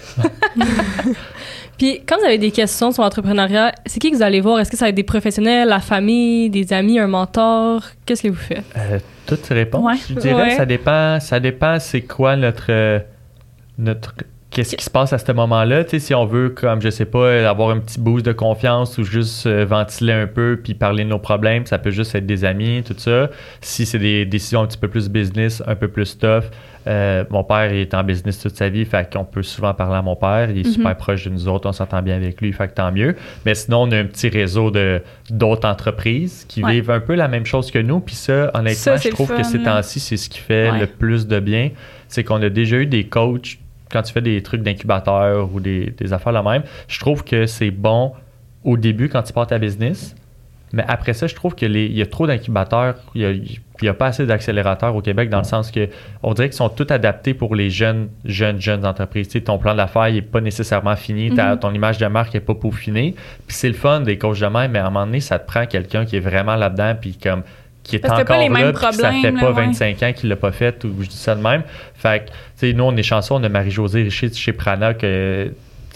Puis, quand vous avez des questions sur l'entrepreneuriat, c'est qui que vous allez voir? Est-ce que ça va être des professionnels, la famille, des amis, un mentor? Qu'est-ce que vous faites? Toutes ces réponses, ouais, je dirais, ça dépend c'est quoi notre qu'est-ce qui se passe à ce moment-là. Tu sais, si on veut, comme, je sais pas, avoir un petit boost de confiance ou juste ventiler un peu puis parler de nos problèmes, ça peut juste être des amis, tout ça. Si c'est des décisions un petit peu plus business, un peu plus tough, mon père il est en business toute sa vie, fait qu'on peut souvent parler à mon père. Il est super proche de nous autres, on s'entend bien avec lui, fait que tant mieux. Mais sinon, on a un petit réseau d'autres entreprises qui vivent un peu la même chose que nous. Puis ça, honnêtement, je trouve que ces temps-ci, c'est ce qui fait le plus de bien. C'est qu'on a déjà eu des coachs quand tu fais des trucs d'incubateur ou des affaires la même. Je trouve que c'est bon au début quand tu pars ta business. Mais après ça, je trouve qu'il y a trop d'incubateurs, il y a pas assez d'accélérateurs au Québec dans le sens que on dirait qu'ils sont tous adaptés pour les jeunes entreprises. Tu sais, ton plan d'affaires n'est pas nécessairement fini, ton image de marque n'est pas peaufinée. Puis c'est le fun des coachs de même, mais à un moment donné, ça te prend quelqu'un qui est vraiment là-dedans puis comme qui est parce encore pas les là, mêmes puis que ça fait pas 25 ans qu'il l'a pas fait ou je dis ça de même. Fait que, tu sais, nous, on est chanceux, on a Marie-Josée Richer chez Prana que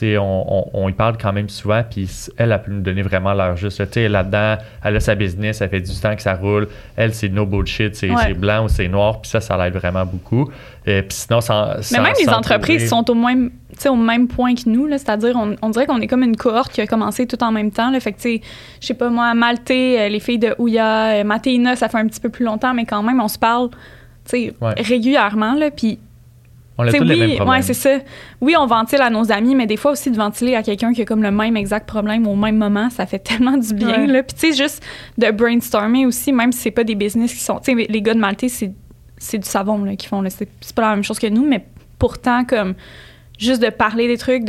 on y parle quand même souvent, puis elle a pu nous donner vraiment l'heure juste. Là-dedans, elle a sa business, ça fait du temps que ça roule. Elle, c'est no bullshit, c'est blanc ou c'est noir, puis ça l'aide vraiment beaucoup. Puis sinon, mais même les entreprises sont au même point que nous, là, c'est-à-dire, on dirait qu'on est comme une cohorte qui a commencé tout en même temps. Là, fait que, tu sais, je sais pas moi, Maltais, les filles de Ouya, Matéina, ça fait un petit peu plus longtemps, mais quand même, on se parle, tu sais, régulièrement, là, puis on a tous les mêmes problèmes. Oui, c'est ça. Oui, on ventile à nos amis, mais des fois aussi de ventiler à quelqu'un qui a comme le même exact problème au même moment, ça fait tellement du bien. Là. Puis tu sais, juste de brainstormer aussi, même si c'est pas des business qui sont... Tu sais, les gars de Maltais, c'est du savon là, qu'ils font. Là. C'est pas la même chose que nous, mais pourtant, comme juste de parler des trucs,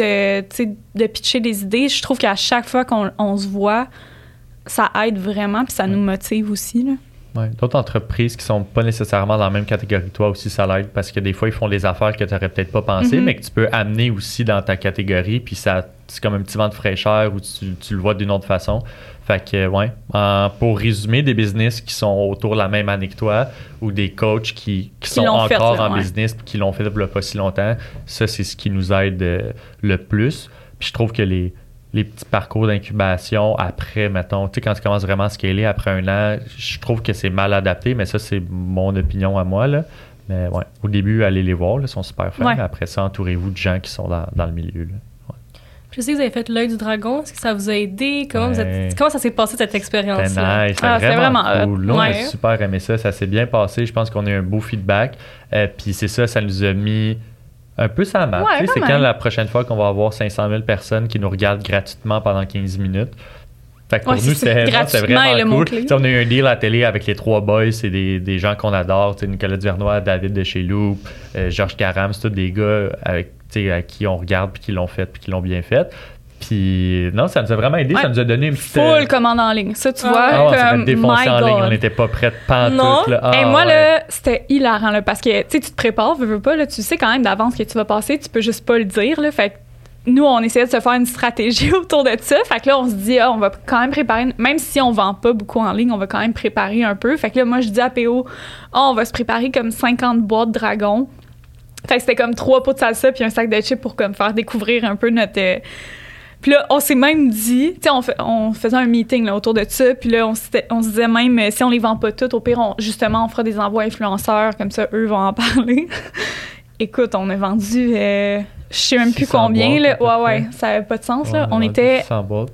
de pitcher des idées, je trouve qu'à chaque fois qu'on se voit, ça aide vraiment, puis ça nous motive aussi, là. Ouais. D'autres entreprises qui sont pas nécessairement dans la même catégorie que toi aussi, ça l'aide parce que des fois, ils font des affaires que tu n'aurais peut-être pas pensé, mais que tu peux amener aussi dans ta catégorie, puis ça, c'est comme un petit vent de fraîcheur où tu le vois d'une autre façon. Fait que, pour résumer, des business qui sont autour de la même année que toi ou des coachs qui sont encore en business puis qui l'ont fait depuis pas si longtemps, ça, c'est ce qui nous aide le plus. Puis je trouve que les petits parcours d'incubation après, mettons, tu sais, quand tu commences vraiment à scaler après 1 an, je trouve que c'est mal adapté, mais ça, c'est mon opinion à moi, là. Mais au début, allez les voir, là, ils sont super fins, mais après ça, entourez-vous de gens qui sont dans le milieu, là. Je sais que vous avez fait l'œil du dragon. Est-ce que ça vous a aidé? Comment ça s'est passé, cette expérience-là? C'était nice. C'était vraiment cool. Là, on a super aimé ça. Ça s'est bien passé. Je pense qu'on a eu un beau feedback. Puis c'est ça nous a mis un peu ça map. C'est quand la prochaine fois qu'on va avoir 500 000 personnes qui nous regardent gratuitement pendant 15 minutes. Fait que pour nous, c'était vraiment cool. On a eu un deal à la télé avec les 3 boys. C'est des gens qu'on adore. Nicolas Duvernois, David de chez Loop, Georges Caram. C'est tous des gars à qui on regarde puis qui l'ont fait puis qui l'ont bien fait. Puis non, ça nous a vraiment aidé. Ça nous a donné une petite... Full commande en ligne. Ça, tu vois, on s'est fait défoncer en ligne. On n'était pas prêts pantoute. Et moi, là, c'était hilarant. Là, parce que tu te prépares, veux pas. Là, tu sais quand même d'avance que tu vas passer. Tu peux juste pas le dire. Là, fait que nous, on essayait de se faire une stratégie autour de ça. Fait que là, on se dit, on va quand même préparer... Même si on vend pas beaucoup en ligne, on va quand même préparer un peu. Fait que là, moi, je dis à PO, on va se préparer comme 50 boîtes Dragon. Fait que c'était comme 3 pots de salsa puis un sac de chips pour comme faire découvrir un peu notre... Puis là, on s'est même dit, tu sais, on faisait un meeting là, autour de ça, puis là, on se disait même, si on les vend pas toutes, au pire, on fera des envois influenceurs, comme ça, eux vont en parler. Écoute, on a vendu, je sais même plus combien, là. Ouais, ça avait pas de sens, là. On était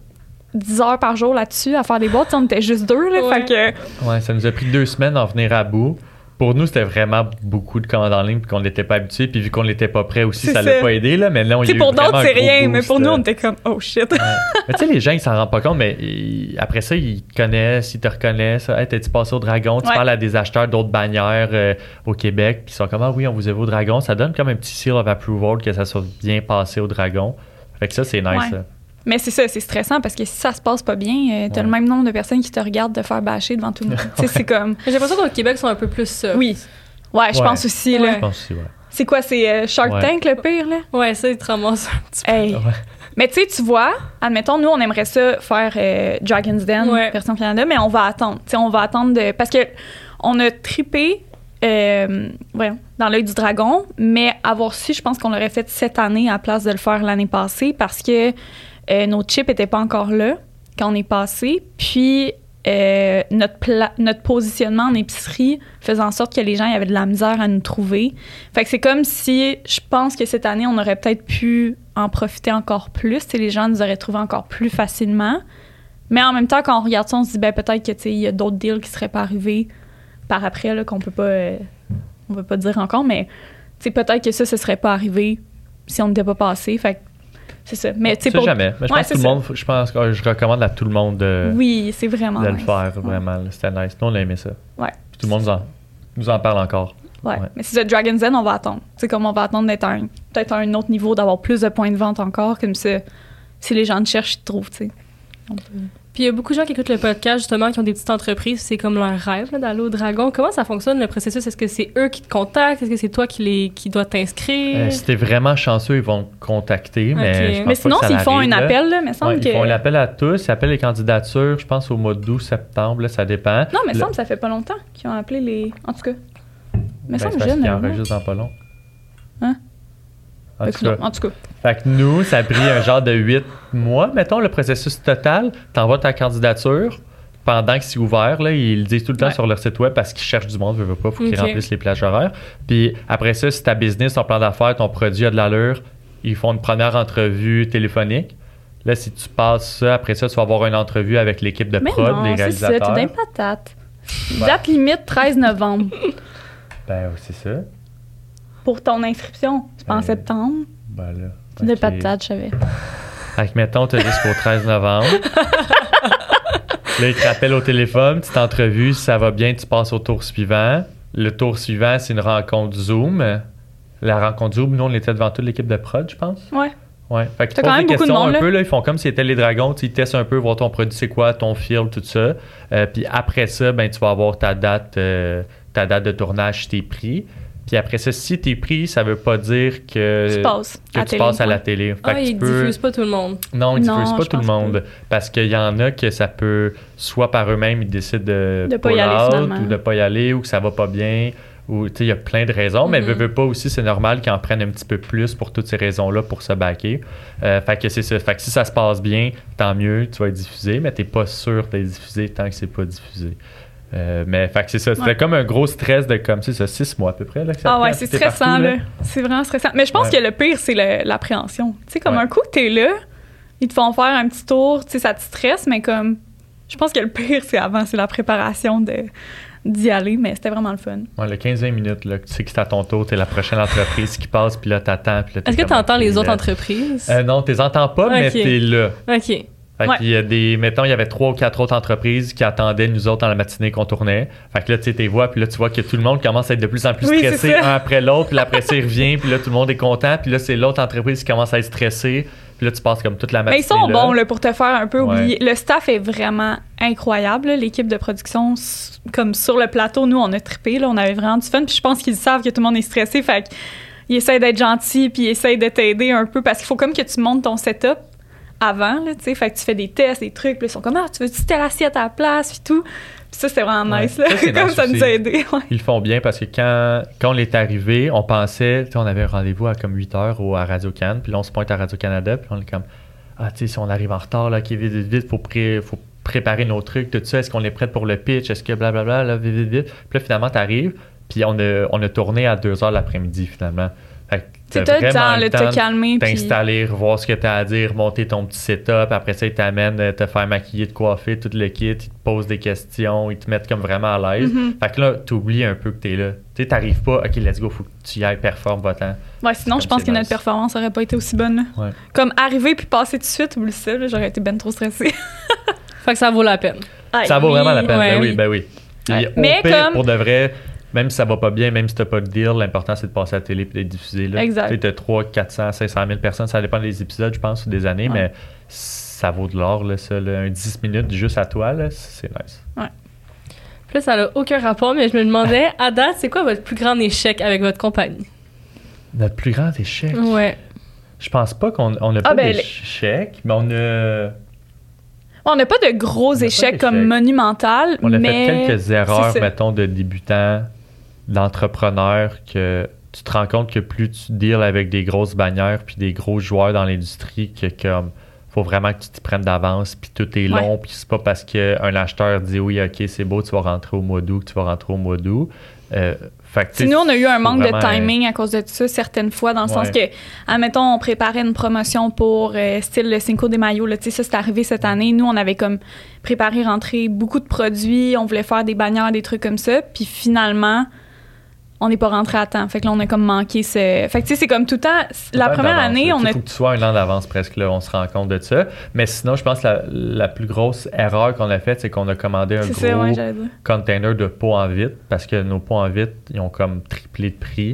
10 heures par jour là-dessus à faire des boîtes, on était juste 2, là, fait que... Ouais, ça nous a pris 2 semaines d'en venir à bout. Pour nous, c'était vraiment beaucoup de commandes en ligne puis qu'on n'était pas habitué. Puis vu qu'on n'était pas prêt aussi, ça l'a pas aidé. Là, mais là, on y a eu pour d'autres, c'est rien. Boost, mais pour nous, on était comme « Oh shit! » Mais tu sais, les gens, ils s'en rendent pas compte. Mais après ça, ils connaissent, ils te reconnaissent. Hey, t'es-tu passé au Dragon? Tu parles à des acheteurs d'autres bannières au Québec. Puis ils sont comme « Ah oui, on vous a vu au Dragon. » Ça donne comme un petit seal of approval que ça soit bien passé au Dragon. Fait que ça, c'est nice. Ça. Mais c'est ça, c'est stressant parce que si ça se passe pas bien, t'as le même nombre de personnes qui te regardent te faire bâcher devant tout le monde. Tu sais, c'est comme... J'ai l'impression qu'au Québec, ils sont un peu plus... Oui. Ouais, je pense aussi, là. Je pense aussi, C'est quoi, c'est Shark Tank, le pire, là? Ouais, ça, ils te ramassent un petit peu. Hey. Mais tu sais, tu vois, admettons, nous, on aimerait ça faire Dragon's Den, version Canada, mais on va attendre. Tu sais, on va attendre parce que on a trippé dans l'œil du dragon, mais avoir su, je pense qu'on l'aurait fait cette année à la place de le faire l'année passée parce que nos chips n'étaient pas encore là quand on est passé. Puis... notre positionnement en épicerie faisait en sorte que les gens avaient de la misère à nous trouver. Fait que c'est comme si, je pense que cette année, on aurait peut-être pu en profiter encore plus. Les gens nous auraient trouvé encore plus facilement. Mais en même temps, quand on regarde ça, on se dit peut-être qu'il y a d'autres deals qui seraient pas arrivés par après, là, qu'on peut pas... on veut pas dire encore, mais peut-être que ça serait pas arrivé si on n'était pas passé. Fait que c'est ça. Mais tu sais jamais. Mais je pense que tout le monde, je pense que je recommande à tout le monde de c'est vraiment le faire, vraiment. C'était nice. Nous, on a aimé ça. Ouais. Puis tout le monde nous en parle encore. Ouais. Mais c'est ça, Dragon's Den, on va attendre. C'est comme on va attendre d'être peut-être à un autre niveau, d'avoir plus de points de vente encore, comme ça, si les gens te cherchent, ils te trouvent, tu sais. Puis il y a beaucoup de gens qui écoutent le podcast, justement, qui ont des petites entreprises. C'est comme leur rêve là, d'aller au Dragon. Comment ça fonctionne, le processus? Est-ce que c'est eux qui te contactent? Est-ce que c'est toi qui dois t'inscrire? Si t'es vraiment chanceux, ils vont te contacter. Mais, je pense mais sinon, pas que ça s'ils font arrive, un appel, là, mais semble que... Ils font l'appel à tous. Ils appellent les candidatures, je pense, au mois d'août, septembre. Là, ça dépend. Non, mais semble que ça fait pas longtemps qu'ils ont appelé les... En tout cas. Mais c'est semble parce jeune. qu'ils enregistrent dans pas long. Hein? En tout cas. Fait que nous, ça a pris un genre de 8 mois, mettons, le processus total. T'envoies ta candidature pendant que c'est ouvert. Là, ils le disent tout le temps sur leur site web parce qu'ils cherchent du monde, veut pas, faut qu'ils remplissent les plages horaires. Puis après ça, si ta business, ton plan d'affaires, ton produit a de l'allure, ils font une première entrevue téléphonique. Là, si tu passes ça, après ça, tu vas avoir une entrevue avec l'équipe de prod, les réalisateurs. C'est ça, t'es d'un patate. Date limite 13 novembre. Ben, c'est ça. Pour ton inscription, c'est pas en septembre. Ben là. De patate, je savais. Fait que, mettons, t'as jusqu'au 13 novembre. Là, ils te rappellent au téléphone, petite entrevue, si ça va bien, tu passes au tour suivant. Le tour suivant, c'est une rencontre Zoom. La rencontre Zoom, nous, on était devant toute l'équipe de prod, je pense. Ouais. Fait qu'ils te posent des questions un peu, là, ils font comme si c'était les dragons, ils testent un peu, voir ton produit, c'est quoi, ton feel, tout ça. Puis après ça, ben, tu vas avoir ta date de tournage si t'es pris. Puis après ça, si t'es pris, ça veut pas dire que tu passes à la télé. Fait ils diffusent pas tout le monde. Non, ils diffusent pas tout le monde. Parce qu'il y en a que ça peut, soit par eux-mêmes, ils décident de pas y aller finalement. Ou de pas y aller, ou que ça va pas bien. Ou, tu sais, il y a plein de raisons, mais veut pas aussi, c'est normal qu'ils en prennent un petit peu plus pour toutes ces raisons-là pour se backer. Fait que c'est ça. Fait que si ça se passe bien, tant mieux, tu vas être diffusé, mais t'es pas sûr d'être diffusé tant que c'est pas diffusé. Mais fait que c'est ça, c'était comme un gros stress de comme c'est ça 6 mois à peu près là, que ça c'est stressant partout, là. C'est vraiment stressant. Mais je pense que le pire c'est l'appréhension. Tu sais comme un coup que t'es là, ils te font faire un petit tour, tu sais ça te stresse mais comme je pense que le pire c'est avant, c'est la préparation d'y aller, mais c'était vraiment le fun. Ouais, le 15-20 minutes là, tu sais que c'est à ton tour, t'es la prochaine entreprise qui passe puis là t'attends puis là Est-ce que t'entends les autres entreprises? Non, t'es entends pas mais t'es là. OK. Fait qu'il y a mettons, il y avait 3 ou 4 autres entreprises qui attendaient nous autres dans la matinée qu'on tournait. Fait que là, tu sais, t'es vois, puis là, tu vois que tout le monde commence à être de plus en plus stressé un après l'autre, puis après ça, il revient, puis là, tout le monde est content, puis là, c'est l'autre entreprise qui commence à être stressée, puis là, tu passes comme toute la matinée. Mais ils sont bons, là, pour te faire un peu oublier. Le staff est vraiment incroyable, là. L'équipe de production, comme sur le plateau, nous, on a trippé, là, on avait vraiment du fun, puis je pense qu'ils savent que tout le monde est stressé, fait qu'ils essayent d'être gentils, puis ils essayent de t'aider un peu, parce qu'il faut comme que tu montes ton setup avant, là, tu sais, fait que tu fais des tests, des trucs, puis ils sont comme, tu veux-tu telle assiette à la place, puis tout. Puis ça, c'est vraiment nice, là. Comme ça nous a aidés. Ils le font bien parce que quand on est arrivé, on pensait, tu sais, on avait un rendez-vous à comme 8h à Radio-Can, puis là, on se pointe à Radio-Canada, puis on est comme, tu sais, si on arrive en retard, là, OK, vite, faut préparer nos trucs, tout ça, est-ce qu'on est prêt pour le pitch, est-ce que blablabla, là, vite. Puis là, finalement, t'arrives, puis on a tourné à 2h l'après-midi, finalement. Fait que t'as le temps de te calmer, t'installer, voir ce que t'as à dire, monter ton petit setup. Après ça, ils t'amènent te faire maquiller, te coiffer, tout le kit. Ils te posent des questions, ils te mettent comme vraiment à l'aise. Fait que là, t'oublies un peu que t'es là. Tu sais, t'arrives pas, OK, let's go, faut que tu y ailles, performe, va-t'en. Ouais, sinon, je pense que notre performance aurait pas été aussi bonne. Là. Ouais. Comme arriver puis passer tout de suite, oublie ça, là, j'aurais été ben trop stressée. Fait que ça vaut la peine. Ça vaut vraiment la peine, ouais, ben oui. Ouais. Mais pire, comme... pour de vrai... Même si ça va pas bien, même si t'as pas de deal, l'important c'est de passer à la télé et d'être diffusé. Là. Exact. Tu sais, t'as 300, 400, 500 000 personnes, ça dépend des épisodes, je pense, ou des années, mais ça vaut de l'or, là, ça. Là. Un 10 minutes juste à toi, là, c'est nice. Ouais. Puis là, ça n'a aucun rapport, mais je me demandais, à date, c'est quoi votre plus grand échec avec votre compagnie? Notre plus grand échec? Ouais. Je pense pas qu'on n'a pas d'échec, mais on a... On n'a pas de gros échecs comme monumental, on a mais... fait quelques erreurs, mettons, de débutants, d'entrepreneurs, que tu te rends compte que plus tu deals avec des grosses bannières puis des gros joueurs dans l'industrie, que comme faut vraiment que tu t'y prennes d'avance, puis tout est long, puis c'est pas parce qu'un acheteur dit oui, OK, c'est beau, tu vas rentrer au mois d'août, que tu vas rentrer au mois d'août. Nous, on a eu un manque de timing à cause de ça certaines fois, dans le sens que, admettons, on préparait une promotion pour style le Cinco de Mayo, là, ça c'est arrivé cette année. Nous, on avait comme préparé, rentrer beaucoup de produits, on voulait faire des bannières, des trucs comme ça, puis finalement, on n'est pas rentré à temps. Fait que là, on a comme manqué ce... Fait que tu sais, c'est comme tout le temps... La première année, on a... Il faut que tu sois un an d'avance presque, là, on se rend compte de ça. Mais sinon, je pense que la plus grosse erreur qu'on a faite, c'est qu'on a commandé un gros container de pots en vitre, parce que nos pots en vitre, ils ont comme triplé de prix.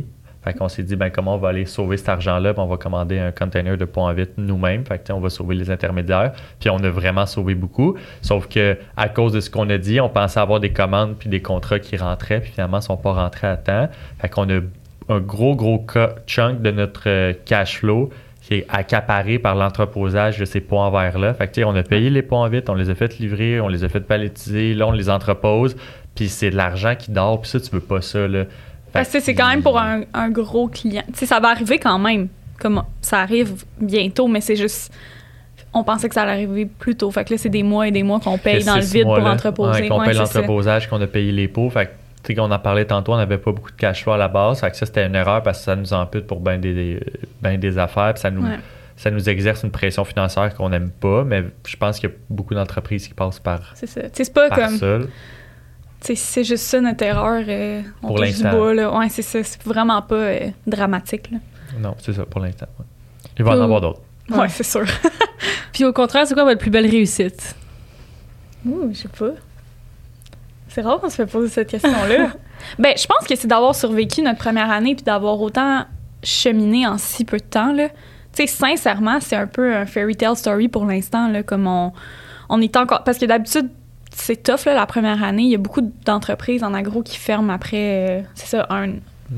Fait qu'on s'est dit, ben comment on va aller sauver cet argent-là, puis on va commander un container de pont à vite nous-mêmes. Fait que on va sauver les intermédiaires. Puis on a vraiment sauvé beaucoup. Sauf que à cause de ce qu'on a dit, on pensait avoir des commandes puis des contrats qui rentraient, puis finalement, ils ne sont pas rentrés à temps. Fait qu'on a un gros chunk de notre cash flow qui est accaparé par l'entreposage de ces ponts en verre-là. Fait que, on a payé les ponts à vite, on les a fait livrer, on les a fait palettiser, là, on les entrepose, puis c'est de l'argent qui dort, puis ça, tu veux pas ça, là. Parce que c'est quand même pour un gros client. T'sais, ça va arriver quand même. Comme ça arrive bientôt, mais c'est juste... On pensait que ça allait arriver plus tôt. Fait que là, c'est des mois et des mois qu'on paye dans le vide pour entreposer. Ouais, qu'on paye l'entreposage, qu'on a payé les pots. Fait que, qu'on en parlait tantôt, on n'avait pas beaucoup de cash flow à la base. Fait que ça, c'était une erreur parce que ça nous ampute pour bien des affaires. Puis ça nous exerce une pression financière qu'on n'aime pas. Mais je pense qu'il y a beaucoup d'entreprises qui passent par c'est ça. C'est pas par comme... ça. C'est juste ça notre erreur. On pour touche l'instant. du bois, là. Ouais, c'est ça. C'est vraiment pas dramatique. Là. Non, c'est ça, pour l'instant. Ouais. Il va en avoir d'autres. Ouais, c'est sûr. Puis au contraire, c'est quoi votre plus belle réussite? Ouh, je sais pas. C'est rare qu'on se fait poser cette question-là. Ben, je pense que c'est d'avoir survécu notre première année puis d'avoir autant cheminé en si peu de temps, là. Tu sais, sincèrement, c'est un peu un fairy tale story pour l'instant, là, comme on est encore... Parce que d'habitude, c'est tough, là, la première année. Il y a beaucoup d'entreprises en agro qui ferment après, c'est ça, un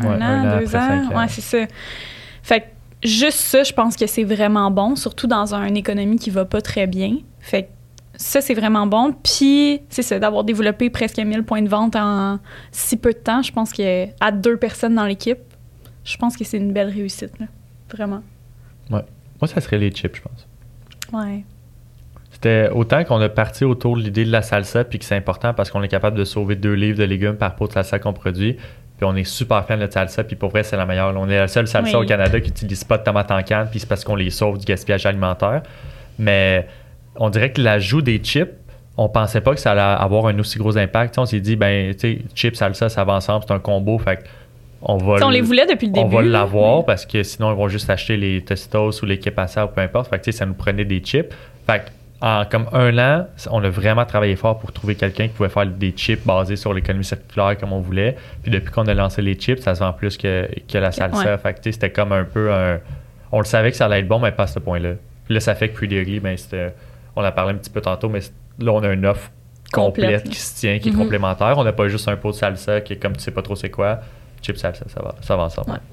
an, 2 ans. Ouais, c'est ça. Fait que juste ça, je pense que c'est vraiment bon, surtout dans une économie qui va pas très bien. Fait que ça, c'est vraiment bon. Puis, c'est ça, d'avoir développé presque 1000 points de vente en si peu de temps. Je pense qu'à 2 personnes dans l'équipe, je pense que c'est une belle réussite, là. Vraiment. Ouais. Moi, ça serait les chips, je pense. Ouais. C'était autant qu'on a parti autour de l'idée de la salsa, puis que c'est important parce qu'on est capable de sauver 2 livres de légumes par pot de salsa qu'on produit. Puis on est super fan de notre salsa, puis pour vrai, c'est la meilleure. On est la seule salsa au Canada qui n'utilise pas de tomates en canne, puis c'est parce qu'on les sauve du gaspillage alimentaire. Mais on dirait que l'ajout des chips, on pensait pas que ça allait avoir un aussi gros impact. T'sais, on s'est dit, ben, tu sais, chips, salsa, ça va ensemble, c'est un combo, fait on les voulait depuis le début. On va l'avoir parce que sinon, ils vont juste acheter les Tostitos ou les Kepasa ou peu importe. Fait que, ça nous prenait des chips. Fait en comme 1 an, on a vraiment travaillé fort pour trouver quelqu'un qui pouvait faire des chips basés sur l'économie circulaire comme on voulait. Puis depuis qu'on a lancé les chips, ça se vend plus que la salsa. Ouais. Fait que c'était comme un peu on le savait que ça allait être bon, mais pas à ce point-là. Puis là, ça fait que Pretty Ugly, ben, on en parlait un petit peu tantôt, mais là, on a une offre complète qui se tient, qui est complémentaire. On n'a pas juste un pot de salsa qui est comme tu sais pas trop c'est quoi. Chips salsa, ça va ensemble. Ouais.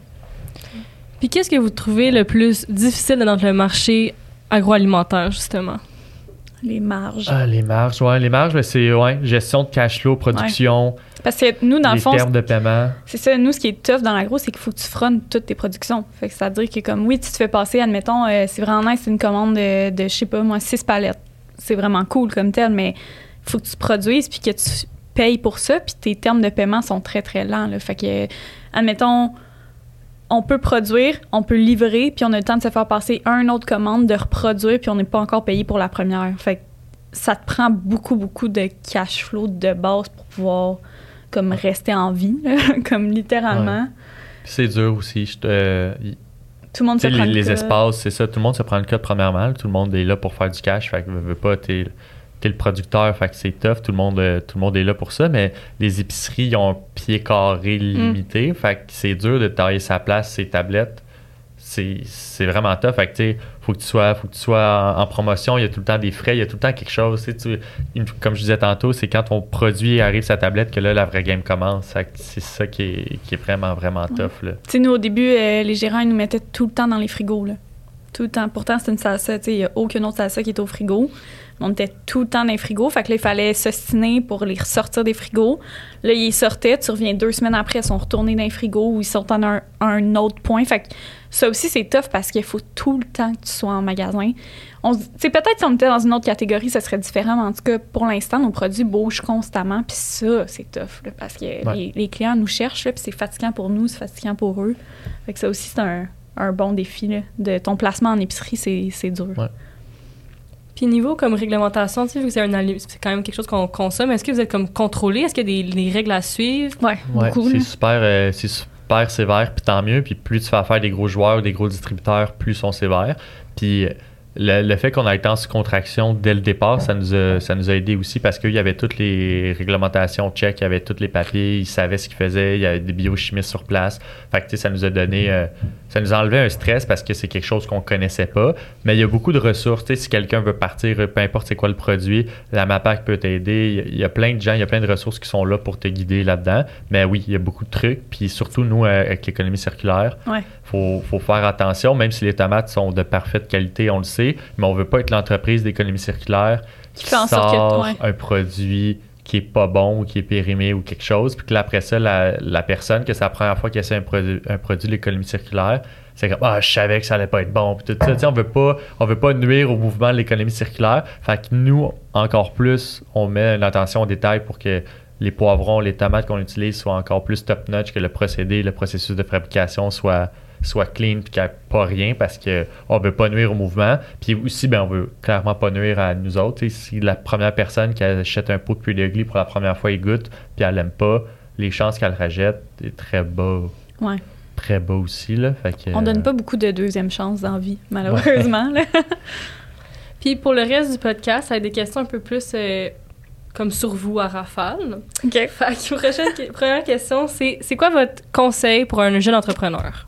Puis qu'est-ce que vous trouvez le plus difficile dans le marché agroalimentaire, justement? Les marges. Les marges, mais c'est gestion de cash flow, production. Ouais. Parce que nous, dans le fond, les termes de paiement. C'est ça, nous, ce qui est tough dans l'agro, c'est qu'il faut que tu frontes toutes tes productions. Fait que ça veut dire que, comme, oui, tu te fais passer, admettons, c'est vraiment nice, c'est une commande de je sais pas, moi, 6 palettes. C'est vraiment cool comme tel, mais il faut que tu produises puis que tu payes pour ça, puis tes termes de paiement sont très, très lents, là. Fait que, admettons, on peut produire, on peut livrer, puis on a le temps de se faire passer une autre commande, de reproduire, puis on n'est pas encore payé pour la première. Fait que ça te prend beaucoup, beaucoup de cash flow de base pour pouvoir comme rester en vie, là, comme littéralement. Ouais. C'est dur aussi. Tout le monde se prend les espaces, c'est ça. Tout le monde se prend le cas de premièrement. Tout le monde est là pour faire du cash. Fait que veux pas, t'es le producteur, fait que c'est tough. Tout le monde est là pour ça. Mais les épiceries, ils ont un pied carré limité. Fait que c'est dur de tailler sa place, ses tablettes. C'est vraiment tough. Fait que, tu sais, faut que tu sois en promotion. Il y a tout le temps des frais. Il y a tout le temps quelque chose. Comme je disais tantôt, c'est quand ton produit arrive sur sa tablette que là, la vraie game commence. Fait que c'est ça qui est vraiment, vraiment tough. Tu sais, nous, au début, les gérants, ils nous mettaient tout le temps dans les frigos, là. Tout le temps. Pourtant, c'est une salsa. Tu sais, il n'y a aucune autre salsa qui est au frigo. On était tout le temps dans les frigos. Fait que là, il fallait s'ostiner pour les ressortir des frigos. Là, ils sortaient. Tu reviens 2 semaines après, ils sont retournés dans les frigos ou ils sont en un autre point. Fait que ça aussi, c'est tough parce qu'il faut tout le temps que tu sois en magasin. Peut-être si on était dans une autre catégorie, ça serait différent. Mais en tout cas, pour l'instant, nos produits bougent constamment. Puis ça, c'est tough. Là, parce que les clients nous cherchent. Là, puis c'est fatigant pour nous, c'est fatigant pour eux. Fait que ça aussi, c'est un bon défi. Là, de ton placement en épicerie, c'est dur. Ouais. Puis niveau comme réglementation, tu sais, vu que c'est quand même quelque chose qu'on consomme, est-ce que vous êtes comme contrôlé? Est-ce qu'il y a des règles à suivre? Ouais, beaucoup. C'est super sévère, puis tant mieux. Puis plus tu fais affaire des gros joueurs ou des gros distributeurs, plus ils sont sévères. Puis le fait qu'on a été en sous-contraction dès le départ, ça nous a aidé aussi parce qu'il y avait toutes les réglementations check, il y avait tous les papiers, ils savaient ce qu'ils faisaient, il y avait des biochimistes sur place. Fait que, ça nous a donné, ça nous a enlevé un stress parce que c'est quelque chose qu'on connaissait pas. Mais il y a beaucoup de ressources. Si quelqu'un veut partir, peu importe c'est quoi le produit, la MAPAC peut t'aider. Il y a plein de gens, il y a plein de ressources qui sont là pour te guider là-dedans. Mais oui, il y a beaucoup de trucs. Puis surtout, nous, avec l'économie circulaire, faut faire attention, même si les tomates sont de parfaite qualité, on le sait, mais on veut pas être l'entreprise d'économie circulaire qui fait en sorte sort un produit qui est pas bon ou qui est périmé ou quelque chose, puis que là, après ça, la personne, que c'est la première fois qu'elle essaie un produit de l'économie circulaire, c'est comme « Ah, je savais que ça allait pas être bon », puis tout ça. On veut pas nuire au mouvement de l'économie circulaire. Fait que nous, encore plus, on met une attention aux détails pour que les poivrons, les tomates qu'on utilise soient encore plus top-notch, que le processus de fabrication soit clean puis qu'il n'y ait pas rien parce qu'on ne veut pas nuire au mouvement. Puis aussi, on veut clairement pas nuire à nous autres. T'sais, si la première personne qui achète un pot de Pretty Ugly pour la première fois, elle goûte puis elle l'aime pas, les chances qu'elle le rejette est très bas. Ouais. Très bas aussi. Là. Fait que, on donne pas beaucoup de deuxième chance dans la vie, malheureusement. Ouais. Puis pour le reste du podcast, ça a des questions un peu plus... comme sur vous à rafale. OK. Fait que première question, c'est quoi votre conseil pour un jeune entrepreneur?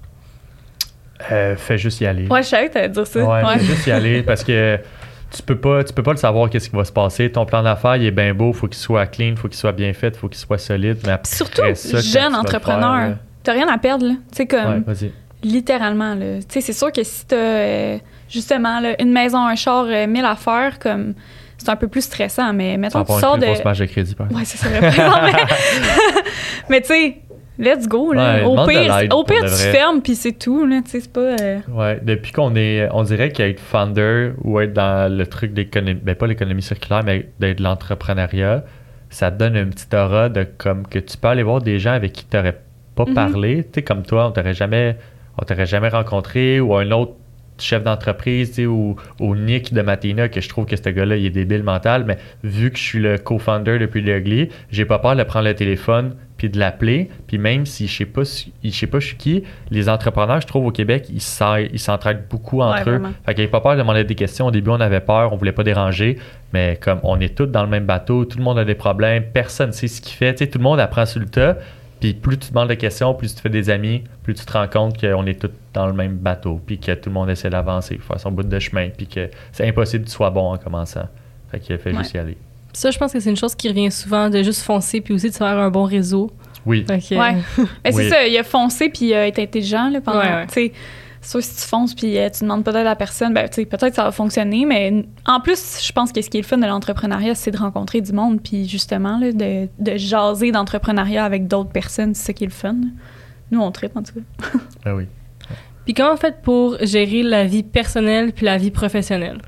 Fais juste y aller. Ouais, je savais que t'allais dire ça. Ouais. Fais juste y aller parce que tu peux pas le savoir qu'est-ce qui va se passer. Ton plan d'affaires, il est bien beau, faut qu'il soit clean, faut qu'il soit bien fait, faut qu'il soit solide. Mais après surtout, ça, jeune entrepreneur, t'as rien à perdre, là. Tu sais, comme... Ouais, vas-y. Littéralement, là. Tu sais, c'est sûr que si t'as, justement, là, une maison, un char, 1000 affaires, comme... C'est un peu plus stressant, mais mettons que tu sors de... grosse marge de crédit, par exemple. Ouais, c'est ça. Mais tu sais, let's go, là. Ouais, au pire tu fermes, puis c'est tout, là. Tu sais, c'est pas... Ouais, depuis qu'on est... On dirait qu'être founder ou être dans le truc d'économie... Ben, pas l'économie circulaire, mais d'être de l'entrepreneuriat, ça te donne une petite aura de comme que tu peux aller voir des gens avec qui tu n'aurais pas parlé. Tu sais, comme toi, on t'aurait jamais rencontré, ou un autre chef d'entreprise, tu sais, ou Nick de Matina, que je trouve que ce gars-là, il est débile mental, mais vu que je suis le co-founder depuis Pretty Ugly, j'ai pas peur de prendre le téléphone puis de l'appeler, puis même si je sais pas je suis qui, les entrepreneurs, je trouve, au Québec, ils s'entraident beaucoup entre eux. Vraiment. Fait qu'il n'y avait pas peur de demander des questions. Au début, on avait peur, on voulait pas déranger, mais comme on est tous dans le même bateau, tout le monde a des problèmes, personne sait ce qu'il fait, tu sais, tout le monde apprend sur le tas. Puis plus tu demandes de questions, plus tu te fais des amis, plus tu te rends compte qu'on est tous dans le même bateau, puis que tout le monde essaie d'avancer, faire son bout de chemin, puis que c'est impossible que tu sois bon en commençant. Fait qu'il fait juste y aller. Ça, je pense que c'est une chose qui revient souvent, de juste foncer, puis aussi de faire un bon réseau. Oui. Okay. Ouais. C'est ça, il a foncé, puis il a été intelligent, là, pendant... Ouais. Tu sais, soit si tu fonces, puis tu demandes peut-être à la personne, ben, tu sais, peut-être que ça va fonctionner, mais en plus, je pense que ce qui est le fun de l'entrepreneuriat, c'est de rencontrer du monde, puis justement, là, de jaser d'entrepreneuriat avec d'autres personnes, c'est ça qui est le fun. Nous, on tripe, en tout cas. Ben oui. Puis comment vous faites pour gérer la vie personnelle puis la vie professionnelle?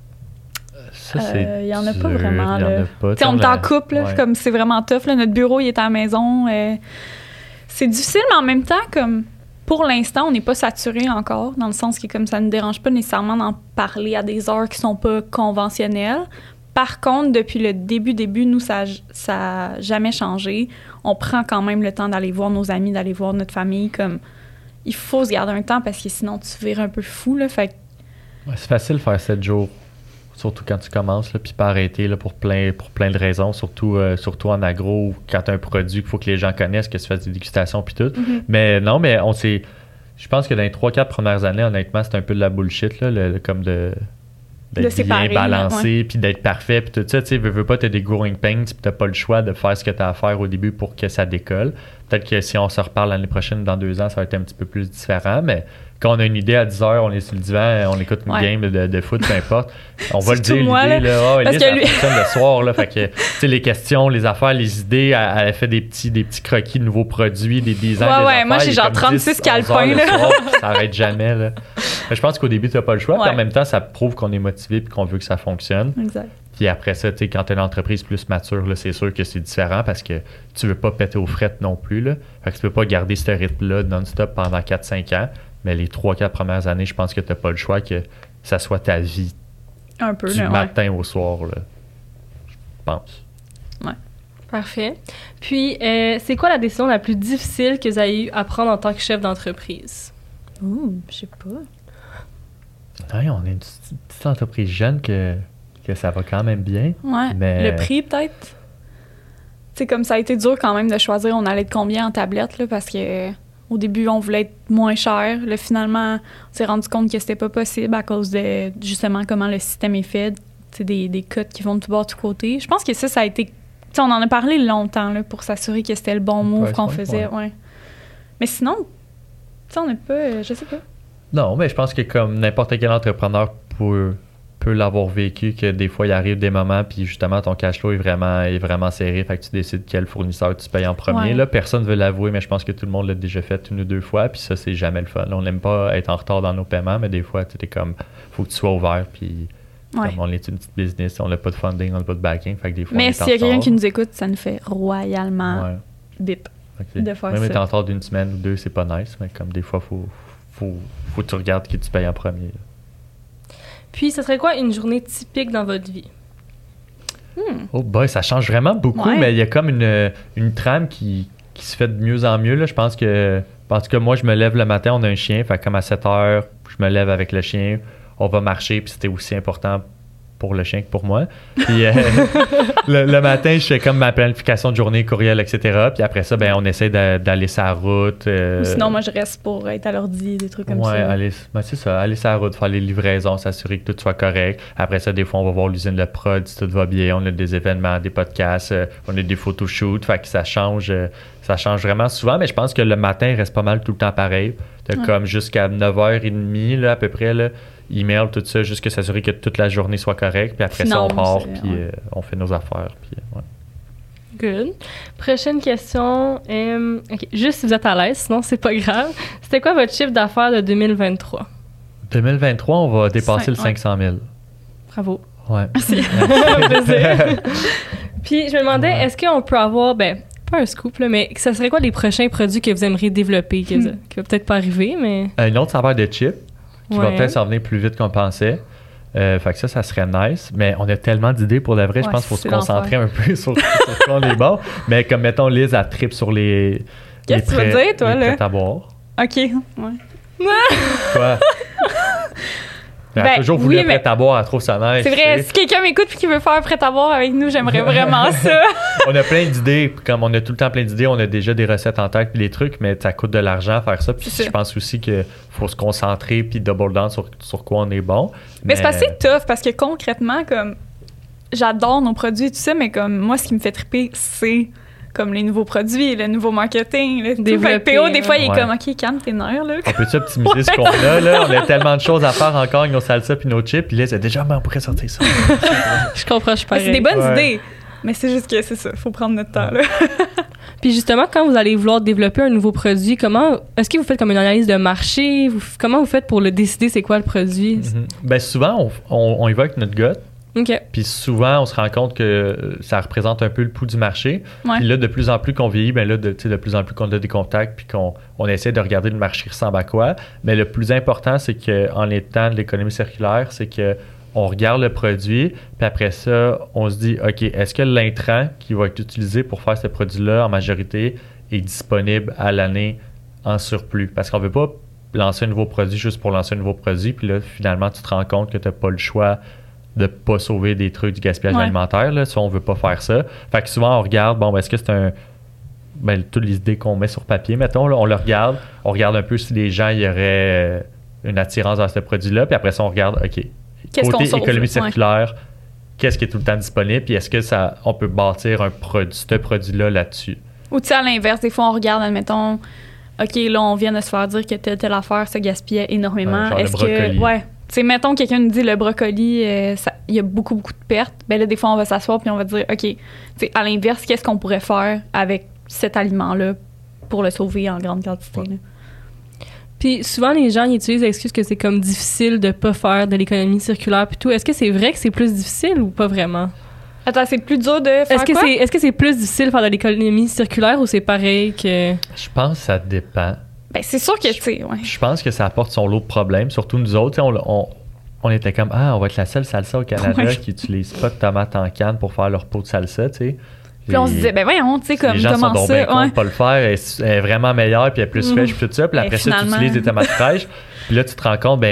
Ça, c'est il y en a pas dur, vraiment, il y en là. a pas. Tu sais, on est en couple, là, Ouais. comme c'est vraiment tough, là. Notre bureau, il est à la maison. C'est difficile, mais en même temps, comme pour l'instant, on n'est pas saturé encore, dans le sens que comme ça ne nous dérange pas nécessairement d'en parler à des heures qui sont pas conventionnelles. Par contre, depuis le début, nous, ça a jamais changé. On prend quand même le temps d'aller voir nos amis, d'aller voir notre famille. Comme il faut se garder un temps parce que sinon, tu vires un peu fou, là. Fait que Ouais, c'est facile de faire 7 jours, surtout quand tu commences, là, puis pas arrêter là, pour plein de raisons, surtout en agro, ou quand tu as un produit qu'il faut que les gens connaissent, que tu fasses des dégustations puis tout. Mais non, mais je pense que dans les 3-4 premières années, honnêtement, c'est un peu de la bullshit, là, comme d'être bien séparer, balancé, puis d'être parfait, puis tout ça. Tu sais, veux pas, t'as des growing pains, puis t'as pas le choix de faire ce que t'as à faire au début pour que ça décolle. Peut-être que si on se reparle l'année prochaine, dans 2 ans, ça va être un petit peu plus différent, mais quand on a une idée à 10 heures, on est sur le divan, on écoute une game de foot, peu importe. On va le dire, moi, l'idée, là. parce que lui... ça fonctionne le soir, là. Fait que, tu sais, les questions, les affaires, les idées, elle a fait des petits croquis de nouveaux produits, des designs, des affaires. Moi, j'ai genre 36 calepins, là. Soir, ça arrête jamais, là. Mais je pense qu'au début, tu n'as pas le choix. Puis en même temps, ça prouve qu'on est motivé et qu'on veut que ça fonctionne. Exact. Puis après ça, quand tu as une entreprise plus mature, là, c'est sûr que c'est différent parce que tu veux pas péter aux frettes non plus. Là. Fait que tu peux pas garder ce rythme-là non-stop pendant 4-5 ans. Mais les 3-4 premières années, je pense que tu n'as pas le choix que ça soit ta vie un peu, du matin au soir. Là. Je pense. Ouais. Parfait. Puis, c'est quoi la décision la plus difficile que vous avez eu à prendre en tant que chef d'entreprise? Ouh, je sais pas. Ouais, on est une petite entreprise jeune que ça va quand même bien. Ouais. Mais... Le prix, peut-être? Tu sais, comme ça a été dur quand même de choisir on allait être combien en tablette, là, parce que au début, on voulait être moins cher. Là, finalement, on s'est rendu compte que c'était pas possible à cause de, justement, comment le système est fait. Tu sais, des cotes qui vont de tout bord, de tout côté. Je pense que ça a été... Tu sais, on en a parlé longtemps, là, pour s'assurer que c'était le bon move qu'on faisait. Ouais. Mais sinon, tu sais, on n'est pas... je sais pas. Non, mais je pense que comme n'importe quel entrepreneur peut l'avoir vécu, que des fois, il arrive des moments, puis justement, ton cash flow est vraiment serré, fait que tu décides quel fournisseur tu payes en premier. Ouais. Là, personne ne veut l'avouer, mais je pense que tout le monde l'a déjà fait une ou deux fois, puis ça, c'est jamais le fun. Là, on n'aime pas être en retard dans nos paiements, mais des fois, tu es comme, faut que tu sois ouvert, puis comme on est une petite business, on n'a pas de funding, on n'a pas de backing, fait que des fois, mais on est s'il y a quelqu'un retard. qui nous écoute, ça nous fait royalement bip de faire Même ça. être en retard d'une semaine ou deux, c'est pas nice, mais comme des fois, faut que tu regardes qui tu payes en premier. Là. Puis, ce serait quoi une journée typique dans votre vie? Oh boy, ça change vraiment beaucoup, Ouais. mais il y a comme une trame qui se fait de mieux en mieux. Là. Je pense que moi, je me lève le matin, on a un chien, fait comme à 7 heures, je me lève avec le chien, on va marcher, puis c'était aussi important pour le chien que pour moi. Puis le matin, je fais comme ma planification de journée, courriel, etc. Puis après ça, ben on essaie d'aller sur la route. Ou sinon, moi, je reste pour être à l'ordi, des trucs comme ça. C'est ça, aller sur la route, faire les livraisons, s'assurer que tout soit correct. Après ça, des fois, on va voir l'usine de prod, si tout va bien. On a des événements, des podcasts, on a des photoshoots. Fait que ça change vraiment souvent, mais je pense que le matin, il reste pas mal tout le temps pareil. Comme jusqu'à 9h30, là, à peu près, là, email, tout ça, juste que s'assurer que toute la journée soit correcte. Puis après ça, on part, puis on fait nos affaires. Puis, Good. Prochaine question. OK. Juste si vous êtes à l'aise, sinon c'est pas grave. C'était quoi votre chiffre d'affaires de 2023? 2023, on va dépasser le 500 000. Bravo. Ouais. Merci. Plaisir. Puis je me demandais, est-ce qu'on peut avoir, pas un scoop, là, mais ça serait quoi les prochains produits que vous aimeriez développer, qui va peut-être pas arriver, mais... Une autre saveur de chip qui va peut-être s'en venir plus vite qu'on pensait. Fait que ça serait nice. Mais on a tellement d'idées pour le vrai. Je pense qu'il faut se concentrer un peu sur quoi on est bon. Mais comme, mettons, Liz, elle tripe sur les... Qu'est-ce que tu veux dire, toi, là? Prêts à boire. OK, ouais. Quoi? Elle a toujours voulu prêt à boire, elle trouve ça nice. C'est vrai, si quelqu'un m'écoute et qui veut faire prêt à boire avec nous, j'aimerais vraiment ça. On a plein d'idées, comme on a tout le temps plein d'idées, on a déjà des recettes en tête puis des trucs, mais ça coûte de l'argent faire ça. Puis je pense aussi qu'il faut se concentrer puis double down sur quoi on est bon. Mais c'est assez tough parce que concrètement, comme j'adore nos produits et tout ça, mais comme moi, ce qui me fait triper, c'est comme les nouveaux produits, le nouveau marketing. PO, des fois, il est comme, OK, calme tes nerfs. Là. On peut-tu optimiser ce qu'on a? Là? On a tellement de choses à faire encore avec nos salsa puis nos chips. Puis là, c'est déjà, on pourrait sortir ça. Je comprends, je suis pareil. C'est des bonnes idées. Mais c'est juste que c'est ça, il faut prendre notre temps. Là. Puis justement, quand vous allez vouloir développer un nouveau produit, est-ce que vous faites comme une analyse de marché? Comment vous faites pour le décider c'est quoi le produit? Ben souvent, on y va avec notre gut. OK. Puis souvent, on se rend compte que ça représente un peu le pouls du marché. Ouais. Puis là, de plus en plus qu'on vieillit, ben là, de plus en plus qu'on a des contacts, puis qu'on essaie de regarder le marché ressemble à quoi. Mais le plus important, c'est qu'en étant de l'économie circulaire, c'est que on regarde le produit, puis après ça, on se dit, OK, est-ce que l'intrant qui va être utilisé pour faire ce produit-là, en majorité, est disponible à l'année en surplus? Parce qu'on ne veut pas lancer un nouveau produit juste pour lancer un nouveau produit, puis là, finalement, tu te rends compte que tu n'as pas le choix de pas sauver des trucs du gaspillage alimentaire. Là, ça, on veut pas faire ça. Fait que souvent, on regarde, est-ce que c'est toutes les idées qu'on met sur papier, mettons, là, on le regarde. On regarde un peu si les gens y auraient une attirance dans ce produit-là. Puis après ça, on regarde, OK, côté économie circulaire, qu'est-ce qui est tout le temps disponible? Puis est-ce que on peut bâtir ce produit-là là-dessus? Ou tu sais, à l'inverse, des fois, on regarde, admettons, OK, là, on vient de se faire dire que telle affaire se gaspillait énormément. Genre est-ce le brocoli. que... Tu sais, mettons, quelqu'un nous dit le brocoli, il y a beaucoup, beaucoup de pertes. Ben là, des fois, on va s'asseoir puis on va dire, OK, tu sais, à l'inverse, qu'est-ce qu'on pourrait faire avec cet aliment-là pour le sauver en grande quantité? Ouais. Puis souvent, les gens ils utilisent l'excuse que c'est comme difficile de pas faire de l'économie circulaire puis tout. Est-ce que c'est vrai que c'est plus difficile ou pas vraiment? Attends, c'est plus dur de faire Est-ce que c'est plus difficile de faire de l'économie circulaire ou c'est pareil que... Je pense que ça dépend. Ben, c'est sûr que, tu sais, Je pense que ça apporte son lot de problèmes. Surtout nous autres, on était comme, on va être la seule salsa au Canada qui n'utilise pas de tomates en canne pour faire leur pot de salsa, tu sais. Puis on se disait, ben voyons, tu sais, comme les gens comment sont ça? bien de pas le faire. Elle est vraiment meilleure, puis elle est plus fraîche, puis tout ça. Puis après ça, tu utilises des tomates fraîches. Puis là, tu te rends compte,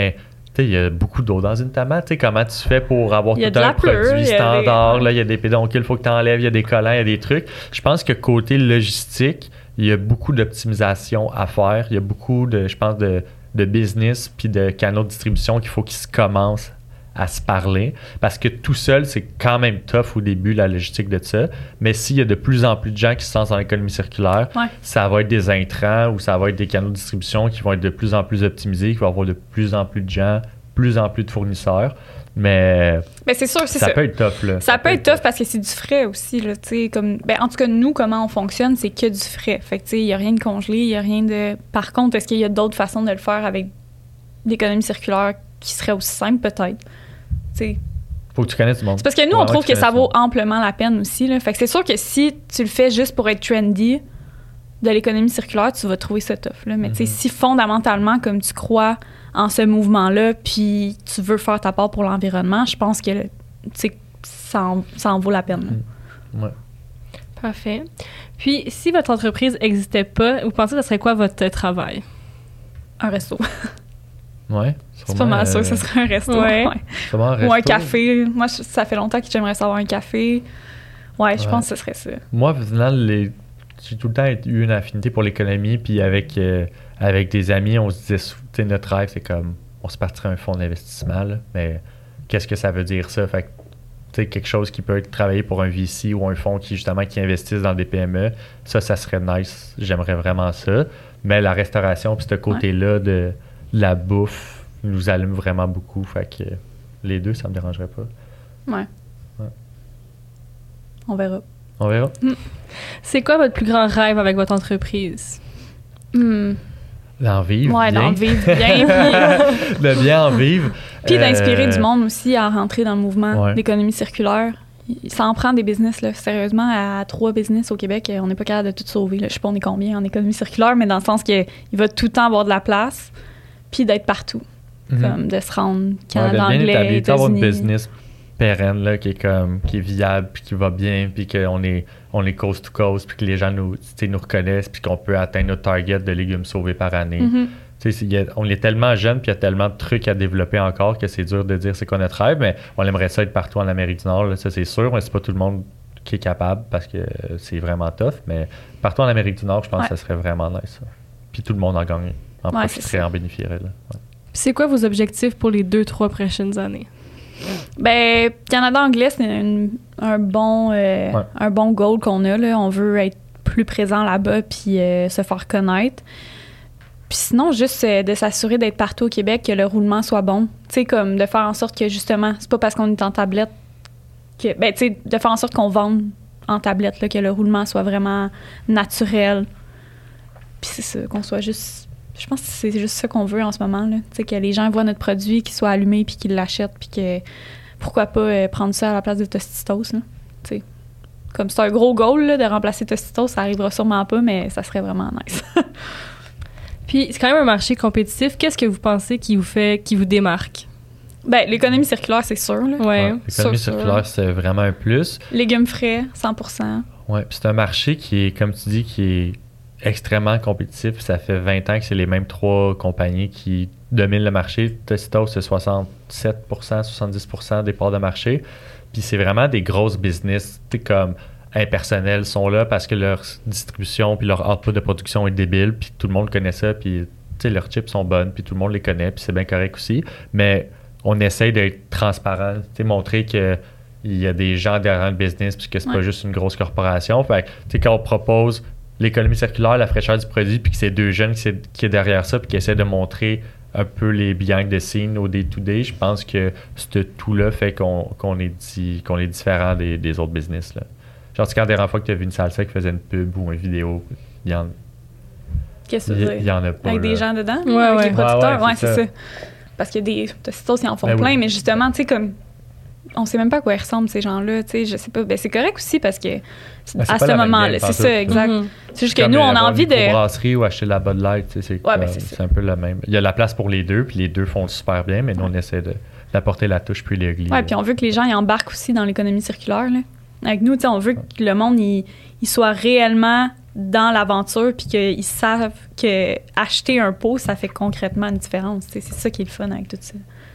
il y a beaucoup d'eau dans une tomate. T'sais, comment tu fais pour avoir Il y a tout de un la pleure, produit il y a standard? des- Là, il y a des pédoncules, il faut que tu enlèves, il y a des collants, il y a des trucs. Je pense que côté logistique, il y a beaucoup d'optimisation à faire. Il y a beaucoup je pense, de business puis de canaux de distribution qu'il faut qu'ils se commencent à se parler. Parce que tout seul, c'est quand même tough au début, la logistique de ça. Mais s'il y a de plus en plus de gens qui se lancent dans l'économie circulaire, Ouais. ça va être des intrants ou ça va être des canaux de distribution qui vont être de plus en plus optimisés, qui vont avoir de plus en plus de gens, plus en plus de fournisseurs. Mais Ben, c'est sûr, c'est ça ça. peut être tough, là. Ça peut être tough parce que c'est du frais aussi, là, tu sais, comme... Ben, en tout cas, nous, comment on fonctionne, c'est que du frais. Fait que, tu sais, il n'y a rien de congelé, il n'y a rien de... Par contre, est-ce qu'il y a d'autres façons de le faire avec l'économie circulaire qui serait aussi simple, peut-être? Tu sais, Faut que tu connaisses du monde. c'est parce que nous, on trouve que ça vaut amplement la peine aussi, là. Fait que c'est sûr que si tu le fais juste pour être trendy de l'économie circulaire, tu vas trouver ça tough, là. Mais tu sais, si fondamentalement, comme tu crois en ce mouvement-là, puis tu veux faire ta part pour l'environnement, je pense que, tu sais, ça en vaut la peine, là. Ouais. Parfait. Puis, si votre entreprise n'existait pas, vous pensez que ce serait quoi votre travail? Un resto. Ouais. C'est pas mal sûr que ce serait un resto. Ouais. Sûrement un Ou un resto. café. Moi, ça fait longtemps que j'aimerais savoir un café. Ouais, je pense que ce serait ça. Moi, finalement, j'ai tout le temps eu une affinité pour l'économie, puis avec des amis, on se disait, tu sais, notre rêve, c'est comme, on se partirait un fonds d'investissement, là, mais qu'est-ce que ça veut dire, ça? Fait que, tu sais, quelque chose qui peut être travaillé pour un VC ou un fonds qui investissent dans des PME, ça serait nice. J'aimerais vraiment ça. Mais la restauration, puis ce côté-là de la bouffe, nous allume vraiment beaucoup. Fait que les deux, ça me dérangerait pas. Ouais. Ouais. On verra. On verra. C'est quoi votre plus grand rêve avec votre entreprise? D'en vivre Ouais, bien. d'en vivre bien. De bien en vivre. Puis d'inspirer du monde aussi à rentrer dans le mouvement Ouais. d'économie circulaire. Ça en prend des business, là. Sérieusement, à 3 business au Québec, on n'est pas capable de tout sauver, là. Je sais pas on est combien en économie circulaire, mais dans le sens qu'il va tout le temps avoir de la place, puis d'être partout. Comme de se rendre Canada de bien anglais, établi, d'avoir une États-Unis. business pérenne là, qui est viable, puis qui va bien, puis qu'on est coast to coast, puis que les gens nous reconnaissent, puis qu'on peut atteindre notre target de légumes sauvés par année. Tu sais, on est tellement jeune, puis il y a tellement de trucs à développer encore que c'est dur de dire c'est quoi notre rêve, mais on aimerait ça être partout en Amérique du Nord, là, ça c'est sûr, mais c'est pas tout le monde qui est capable parce que c'est vraiment tough, mais partout en Amérique du Nord, je pense que ça serait vraiment nice. Ça. Puis tout le monde en gagne, en profiterait, en bénéficierait. Là. Ouais. C'est quoi vos objectifs pour les 2-3 prochaines années? Ben, Canada anglais, c'est un bon goal qu'on a, là. On veut être plus présent là-bas puis se faire connaître. Puis sinon, juste de s'assurer d'être partout au Québec, que le roulement soit bon. Tu sais, comme de faire en sorte que, justement, c'est pas parce qu'on est en tablette que... Ben, tu sais, de faire en sorte qu'on vende en tablette, là, que le roulement soit vraiment naturel. Puis c'est ça, qu'on soit juste... Je pense que c'est juste ça qu'on veut en ce moment, là. Tu sais, que les gens voient notre produit, qu'il soit allumé, puis qu'ils l'achètent, puis que... Pourquoi pas prendre ça à la place de Tostitos, là. Tu sais, comme c'est un gros goal, là, de remplacer Tostitos, ça arrivera sûrement pas, mais ça serait vraiment nice. Puis, c'est quand même un marché compétitif. Qu'est-ce que vous pensez qui vous démarque? Ben, l'économie circulaire, c'est sûr, là. Ouais. L'économie circulaire, c'est vraiment un plus. Légumes frais, 100%. Ouais, puis c'est un marché qui est, comme tu dis, qui est extrêmement compétitif. Ça fait 20 ans que c'est les mêmes 3 compagnies qui dominent le marché. Tostitos, c'est 67%, 70% des parts de marché. Puis c'est vraiment des grosses business, comme impersonnels, sont là parce que leur distribution puis leur output de production est débile, puis tout le monde connaît ça, puis leurs chips sont bonnes, puis tout le monde les connaît, puis c'est bien correct aussi. Mais on essaye d'être transparent, montrer que il y a des gens derrière le business, puis que c'est pas juste une grosse corporation. Fait que, quand on propose l'économie circulaire, la fraîcheur du produit, puis que c'est 2 jeunes qui est derrière ça, puis qui essaient de montrer un peu les behind the scenes au day-to-day, je pense que ce tout-là fait qu'on est différent des autres business. Là. Genre, c'est quand la dernière fois que tu as vu une salsa qui faisait une pub ou une vidéo, il Qu'est-ce que tu veux dire? Il y en a pas. Avec là. des gens dedans? Ouais, avec ouais. les producteurs? Ouais, Ouais, c'est ça. Parce qu'il y a des Tostitos, ils en font plein, mais justement, tu sais, comme... On sait même pas à quoi ils ressemblent, ces gens-là, tu sais, je sais pas. Ben, c'est correct aussi parce que à ce moment-là, c'est ça, exact. C'est juste que nous, on a envie de... Une brasserie ou acheter la Bud Light, tu sais, c'est un peu le même. Il y a la place pour les deux, puis les deux font super bien, mais nous, on essaie d'apporter la touche plus ugly. Ouais, puis on veut que les gens ils embarquent aussi dans l'économie circulaire, là. Avec nous, tu sais, on veut que le monde, il soit réellement dans l'aventure, puis qu'ils savent que acheter un pot, ça fait concrètement une différence. Tu sais, c'est ça qui est le fun avec tout ça.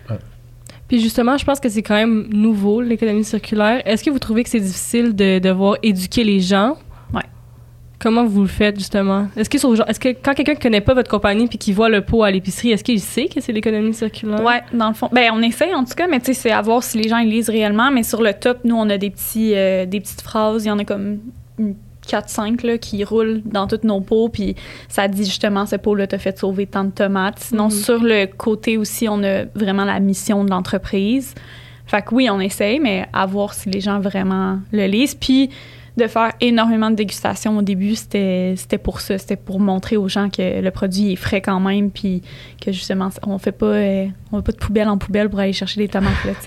Puis justement, je pense que c'est quand même nouveau, l'économie circulaire. Est-ce que vous trouvez que c'est difficile de devoir éduquer les gens? Ouais. Comment vous le faites, justement? Est-ce que quand quelqu'un ne connaît pas votre compagnie puis qui voit le pot à l'épicerie, est-ce qu'il sait que c'est l'économie circulaire? Ouais, dans le fond. Ben, on essaye, en tout cas, mais tu sais, c'est à voir si les gens ils lisent réellement. Mais sur le top, nous, on a des petites phrases. Il y en a comme 4-5 là, qui roulent dans tous nos pots, puis ça dit justement, ce pot-là t'a fait sauver tant de tomates. Sinon, sur le côté aussi, on a vraiment la mission de l'entreprise. Fait que oui, on essaye, mais à voir si les gens vraiment le lisent. Puis de faire énormément de dégustation au début, c'était pour ça. C'était pour montrer aux gens que le produit est frais quand même, puis que justement, on fait pas de poubelle en poubelle pour aller chercher des tomates. Là,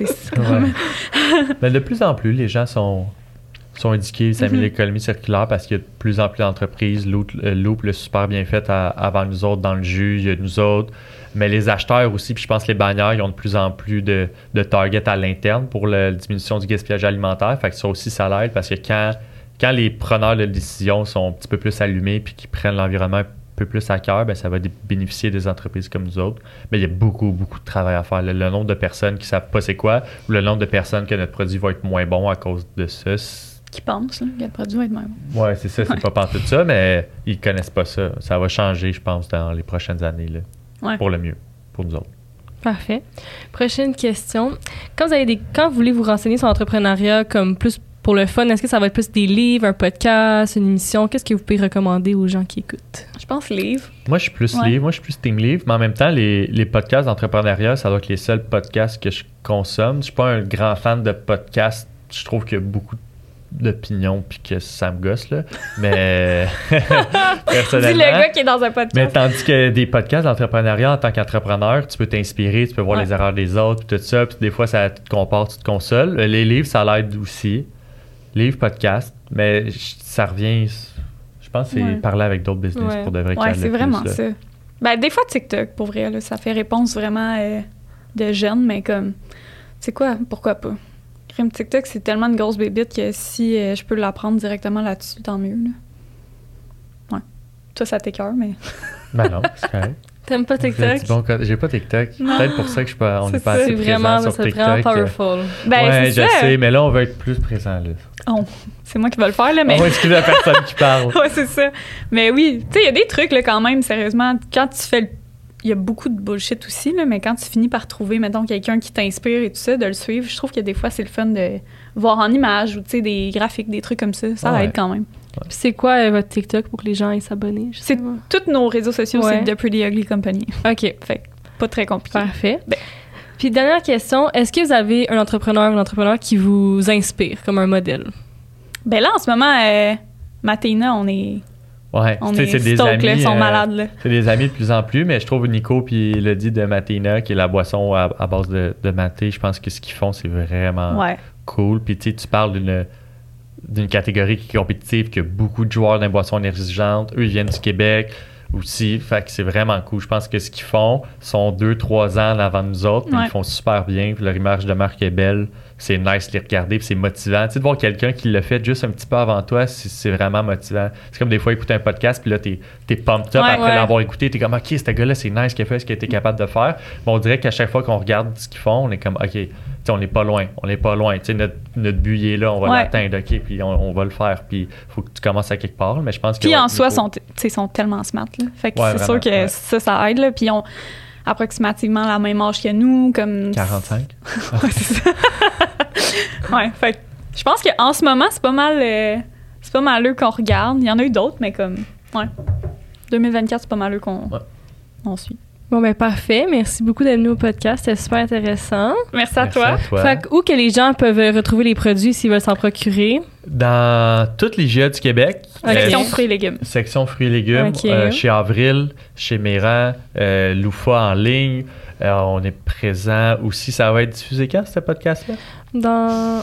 Mais de plus en plus, les gens sont indiqués, ça met l'économie circulaire parce qu'il y a de plus en plus d'entreprises. Loop l'a super bien fait avant nous autres dans le jus, il y a nous autres. Mais les acheteurs aussi, puis je pense que les bannières, ils ont de plus en plus de target à l'interne pour la diminution du gaspillage alimentaire. Fait que ça aussi, ça l'aide parce que quand les preneurs de décision sont un petit peu plus allumés puis qui prennent l'environnement un peu plus à cœur, ben ça va bénéficier des entreprises comme nous autres. Mais il y a beaucoup, beaucoup de travail à faire. Le nombre de personnes qui ne savent pas c'est quoi ou le nombre de personnes que notre produit va être moins bon à cause de ça, qui pensent là, que le produit va être même. Oui, c'est ça, c'est pas pantoute ça, mais ils connaissent pas ça. Ça va changer, je pense, dans les prochaines années, là, pour le mieux, pour nous autres. Parfait. Prochaine question. Quand vous voulez vous renseigner sur l'entrepreneuriat comme plus pour le fun, est-ce que ça va être plus des livres, un podcast, une émission? Qu'est-ce que vous pouvez recommander aux gens qui écoutent? Je pense livre. Moi, je suis plus livre. Moi, je suis plus team livre. Mais en même temps, les podcasts d'entrepreneuriat, ça doit être les seuls podcasts que je consomme. Je suis pas un grand fan de podcasts. Je trouve qu'il y a beaucoup d'opinions puis que ça me gosse, là. Mais personnellement... Dis le gars qui est dans un podcast. Mais tandis que des podcasts d'entrepreneuriat, en tant qu'entrepreneur, tu peux t'inspirer, tu peux voir les erreurs des autres, puis tout ça, puis des fois, ça te compare, tu te consoles. Les livres, ça l'aide aussi. Livres, podcasts, mais ça revient... Je pense que c'est parler avec d'autres business pour de vrai. Ouais, c'est vraiment ça. Ben, des fois, TikTok, pour vrai, là, ça fait réponse vraiment de jeunes, mais comme... C'est quoi? Pourquoi pas? TikTok, c'est tellement une grosse bébite que si je peux l'apprendre directement là-dessus, tant mieux. Là. Ouais. Toi, ça t'écoeure, mais... Ben non, c'est correct. T'aimes pas TikTok? Bon, j'ai pas TikTok. Peut-être pour ça que on n'est pas assez présent sur TikTok. C'est vraiment powerful. Ben, ouais, je sais, mais là, on va être plus présent. Là. Oh, c'est moi qui vais le faire, là, mais... On va excuser la personne qui parle. Ouais, c'est ça. Mais oui, tu sais, il y a des trucs, là, quand même, sérieusement. Quand tu fais il y a beaucoup de bullshit aussi, là, mais quand tu finis par trouver, mettons, quelqu'un qui t'inspire et tout ça, de le suivre, je trouve que des fois, c'est le fun de voir en images ou, tu sais, des graphiques, des trucs comme ça. Ça aide quand même. Ouais. C'est quoi votre TikTok pour que les gens aient s'abonner? C'est tous nos réseaux sociaux, c'est The Pretty Ugly Company. OK. Fait pas très compliqué. Parfait. Puis, dernière question, est-ce que vous avez un entrepreneur ou une entrepreneur qui vous inspire comme un modèle? Ben là, en ce moment, Matéina, on est... Ouais, c'est des amis. Là, ils sont malades, là. C'est des amis de plus en plus, mais je trouve Nico puis il a dit de Matéina, qui est la boisson à base de maté, je pense que ce qu'ils font, c'est vraiment cool. Puis tu parles d'une catégorie qui est compétitive, qui a beaucoup de joueurs dans les boissons énergisantes. Eux, ils viennent du Québec aussi, fait que c'est vraiment cool. Je pense que ce qu'ils font sont 2-3 ans en avant de nous autres, puis ils font super bien, puis leur image de marque est belle. C'est nice de les regarder, puis c'est motivant. Tu sais, de voir quelqu'un qui l'a fait juste un petit peu avant toi, c'est vraiment motivant. C'est comme des fois écouter un podcast, puis là, t'es pumped up après l'avoir écouté. T'es comme, OK, ce gars-là, c'est nice qu'il a fait ce qu'il a été capable de faire. Mais on dirait qu'à chaque fois qu'on regarde ce qu'ils font, on est comme, OK, on n'est pas loin. Tu sais, notre but, il est là, on va l'atteindre, OK, puis on va le faire. Puis il faut que tu commences à quelque part. Mais je pense que. Puis en soi, ils sont tellement smart, là. Fait que c'est sûr que ça aide, là. Puis on approximativement la même âge que nous, comme 45. Ouais, c'est ça. Ouais, fait que je pense qu'en ce moment, c'est pas mal eux qu'on regarde. Il y en a eu d'autres, mais comme 2024, c'est pas mal eux qu'on suit. Bon, ben parfait. Merci beaucoup d'être venu au podcast. C'était super intéressant. Merci à toi. Fait où que les gens peuvent retrouver les produits s'ils veulent s'en procurer? Dans toutes les IGA du Québec. Section fruits et légumes. Section fruits et légumes. Chez Avril, chez Méran, Loufa en ligne. On est présent aussi. Ça va être diffusé quand, ce podcast-là? Dans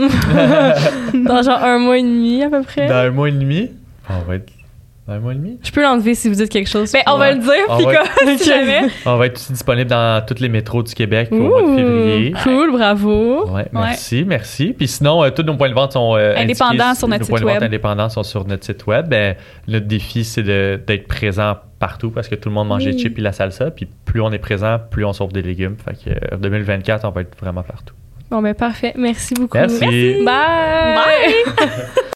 genre 1 mois et demi, à peu près. Dans 1 mois et demi? On va être... Dans 1 mois et demi? Je peux l'enlever si vous dites quelque chose. Ben, on va le dire, puis comme si jamais. On va être aussi disponible dans tous les métros du Québec au mois de février. Cool, bravo. Ouais, merci. Puis sinon, tous nos points de vente sont indépendants sur notre site web. Nos points de vente indépendants sont sur notre site web. Ben, notre défi, c'est d'être présent partout parce que tout le monde mange des chips et la salsa. Puis plus on est présent, plus on sauve des légumes. Fait que 2024, on va être vraiment partout. Bon, ben parfait. Merci beaucoup. Merci. Bye! Bye!